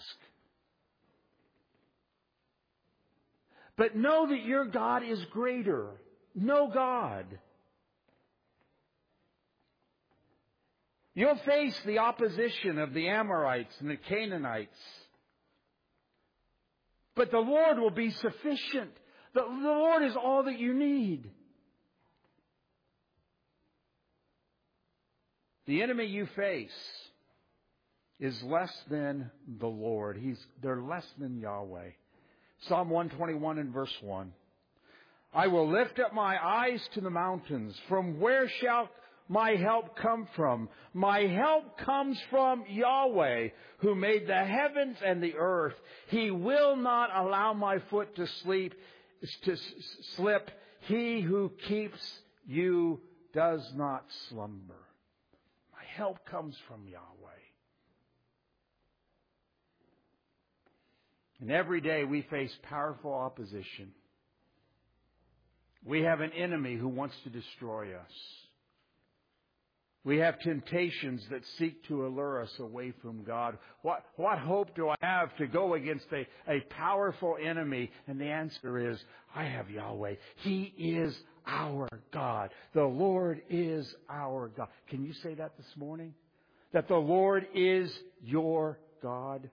But know that your God is greater. Know God. You'll face the opposition of the Amorites and the Canaanites. But the Lord will be sufficient. The, the Lord is all that you need. The enemy you face is less than the Lord. He's, they're less than Yahweh. Psalm one twenty-one and verse one. I will lift up my eyes to the mountains. From where shall my help come from? My help comes from Yahweh, who made the heavens and the earth. He will not allow my foot to sleep, to slip. He who keeps you does not slumber. My help comes from Yahweh. And every day we face powerful opposition. We have an enemy who wants to destroy us. We have temptations that seek to allure us away from God. What, what hope do I have to go against a, a powerful enemy? And the answer is, I have Yahweh. He is our God. The Lord is our God. Can you say that this morning? That the Lord is your God?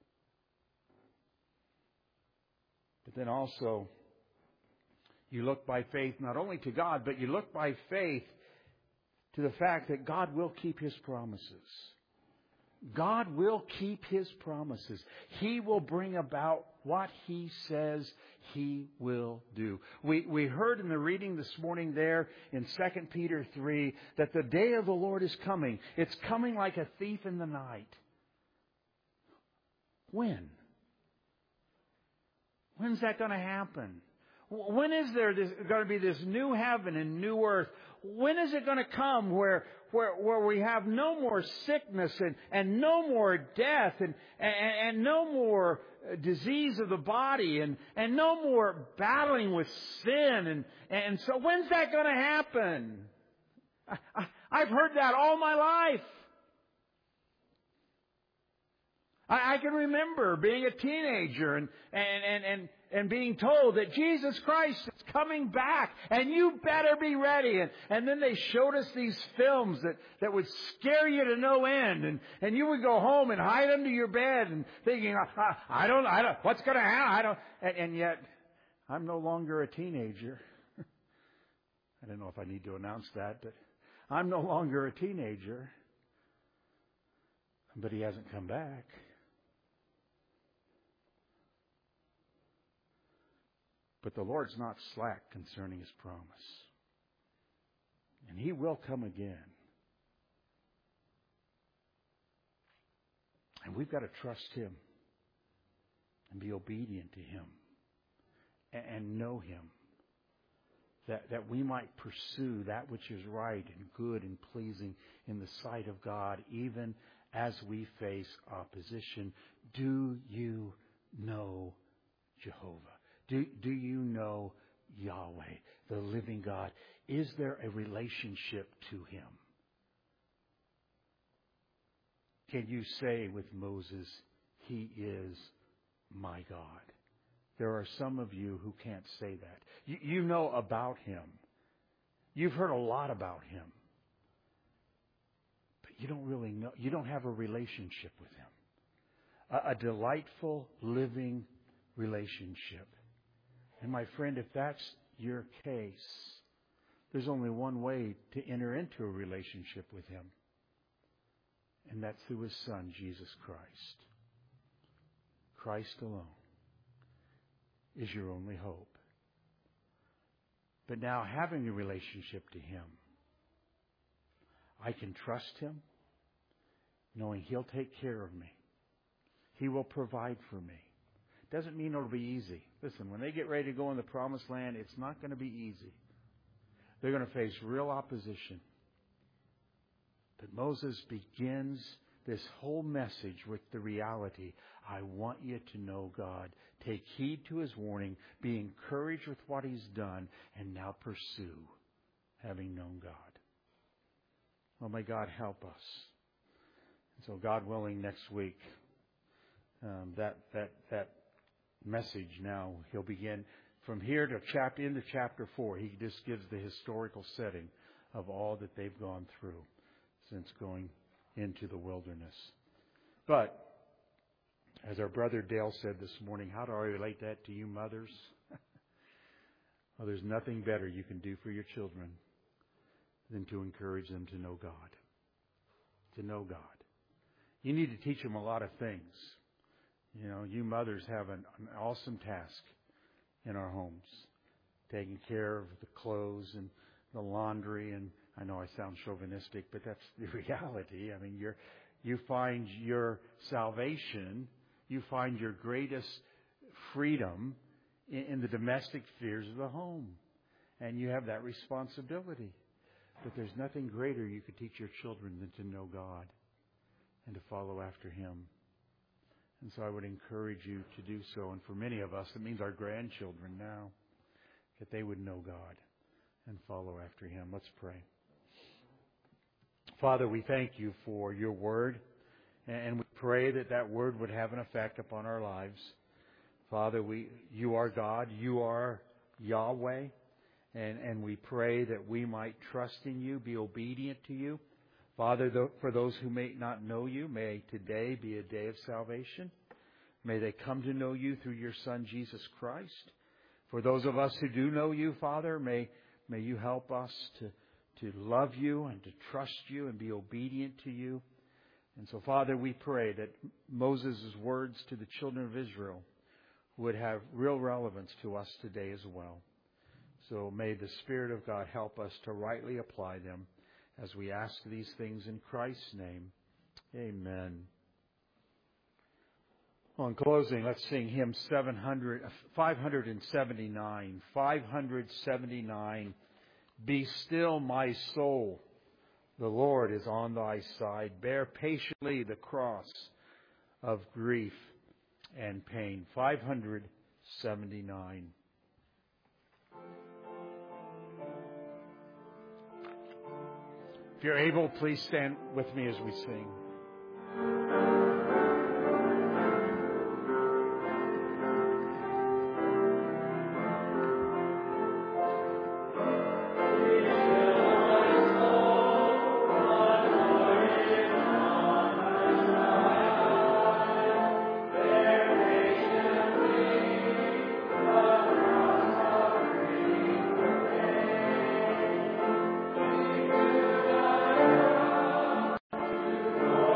But then also, you look by faith not only to God, but you look by faith to the fact that God will keep His promises. God will keep His promises. He will bring about what He says He will do. We, we heard in the reading this morning there in Second Peter three that the day of the Lord is coming. It's coming like a thief in the night. When? When's that going to happen? When is there this, going to be this new heaven and new earth? When is it going to come where, where, where we have no more sickness and, and no more death and, and, and no more disease of the body and, and no more battling with sin? And, and so when's that going to happen? I, I, I've heard that all my life. I, I can remember being a teenager and, and, and, and And being told that Jesus Christ is coming back and you better be ready. And, and then they showed us these films that, that would scare you to no end. And, and you would go home and hide under your bed and thinking, I, I don't, I don't, what's going to happen? I don't. And, and yet, I'm no longer a teenager. I don't know if I need to announce that, but I'm no longer a teenager. But He hasn't come back. But the Lord's not slack concerning His promise. And He will come again. And we've got to trust Him and be obedient to Him and, and know Him. That, that we might pursue that which is right and good and pleasing in the sight of God, even as we face opposition. Do you know Jehovah? Do, do you know Yahweh, the living God? Is there a relationship to Him? Can you say with Moses, He is my God? There are some of you who can't say that. You, you know about Him. You've heard a lot about Him. But you don't really know. You don't have a relationship with Him. A, a delightful, living relationship. And my friend, if that's your case, there's only one way to enter into a relationship with Him. And that's through His Son, Jesus Christ. Christ alone is your only hope. But now, having a relationship to Him, I can trust Him, knowing He'll take care of me. He will provide for me. Doesn't mean it'll be easy. Listen, when they get ready to go in the promised land, it's not going to be easy. They're going to face real opposition. But Moses begins this whole message with the reality, I want you to know God. Take heed to His warning. Be encouraged with what He's done. And now pursue having known God. Well, may God help us. And so God willing, next week, um, that, that, that, message now, he'll begin from here to chapter into chapter four. He just gives the historical setting of all that they've gone through since going into the wilderness. But as our brother Dale said this morning, how do I relate that to you mothers? Well, there's nothing better you can do for your children than to encourage them to know God. To know God. You need to teach them a lot of things. You know, you mothers have an, an awesome task in our homes. Taking care of the clothes and the laundry. And I know I sound chauvinistic, but that's the reality. I mean, you're, you find your salvation, you find your greatest freedom in, in the domestic spheres of the home. And you have that responsibility. But there's nothing greater you could teach your children than to know God and to follow after Him. And so I would encourage you to do so. And for many of us, it means our grandchildren now, that they would know God and follow after Him. Let's pray. Father, we thank you for your word, and we pray that that word would have an effect upon our lives. Father, we, you are God, you are Yahweh, and, and we pray that we might trust in you, be obedient to you. Father, th- for those who may not know you, may today be a day of salvation. May they come to know you through your Son, Jesus Christ. For those of us who do know you, Father, may, may you help us to, to love you and to trust you and be obedient to you. And so, Father, we pray that Moses' words to the children of Israel would have real relevance to us today as well. So may the Spirit of God help us to rightly apply them as we ask these things in Christ's name. Amen. On closing, let's sing hymn seven hundred, five seventy-nine. five seventy-nine. Be still, my soul. The Lord is on thy side. Bear patiently the cross of grief and pain. five seventy-nine. If you're able, please stand with me as we sing. Oh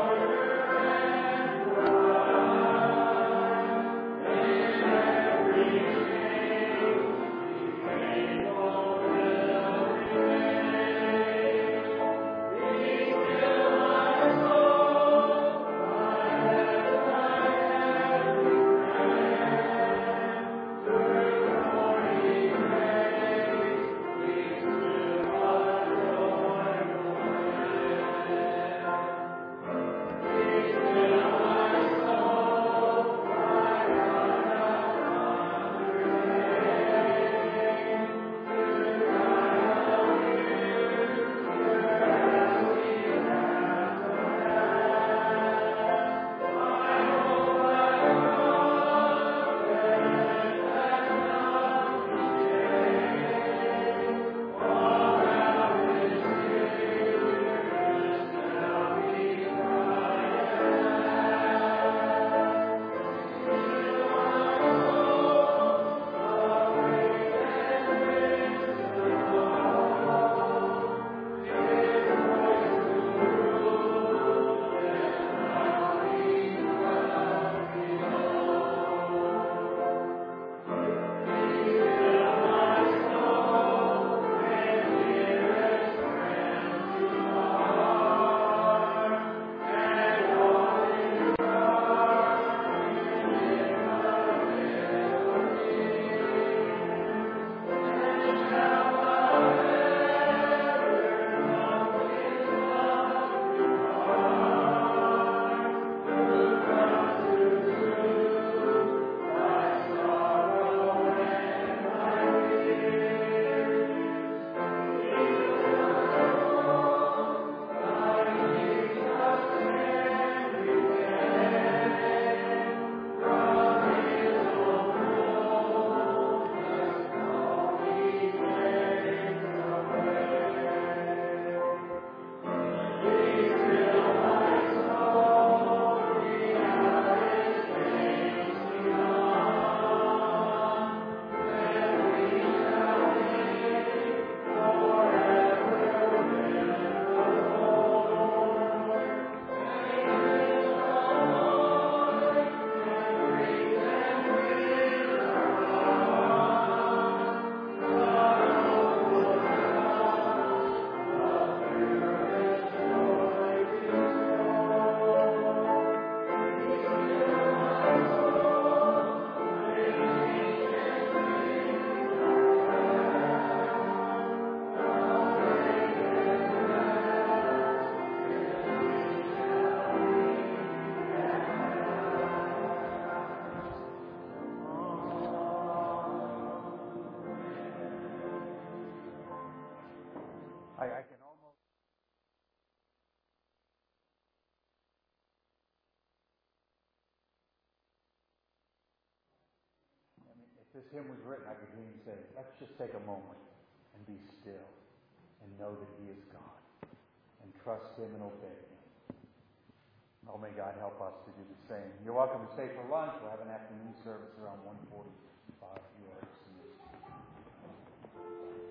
this hymn was written, I could hear him say, let's just take a moment and be still and know that He is God and trust Him and obey Him. Oh, may God help us to do the same. You're welcome to stay for lunch. We'll have an afternoon service around one forty-five. You are excused.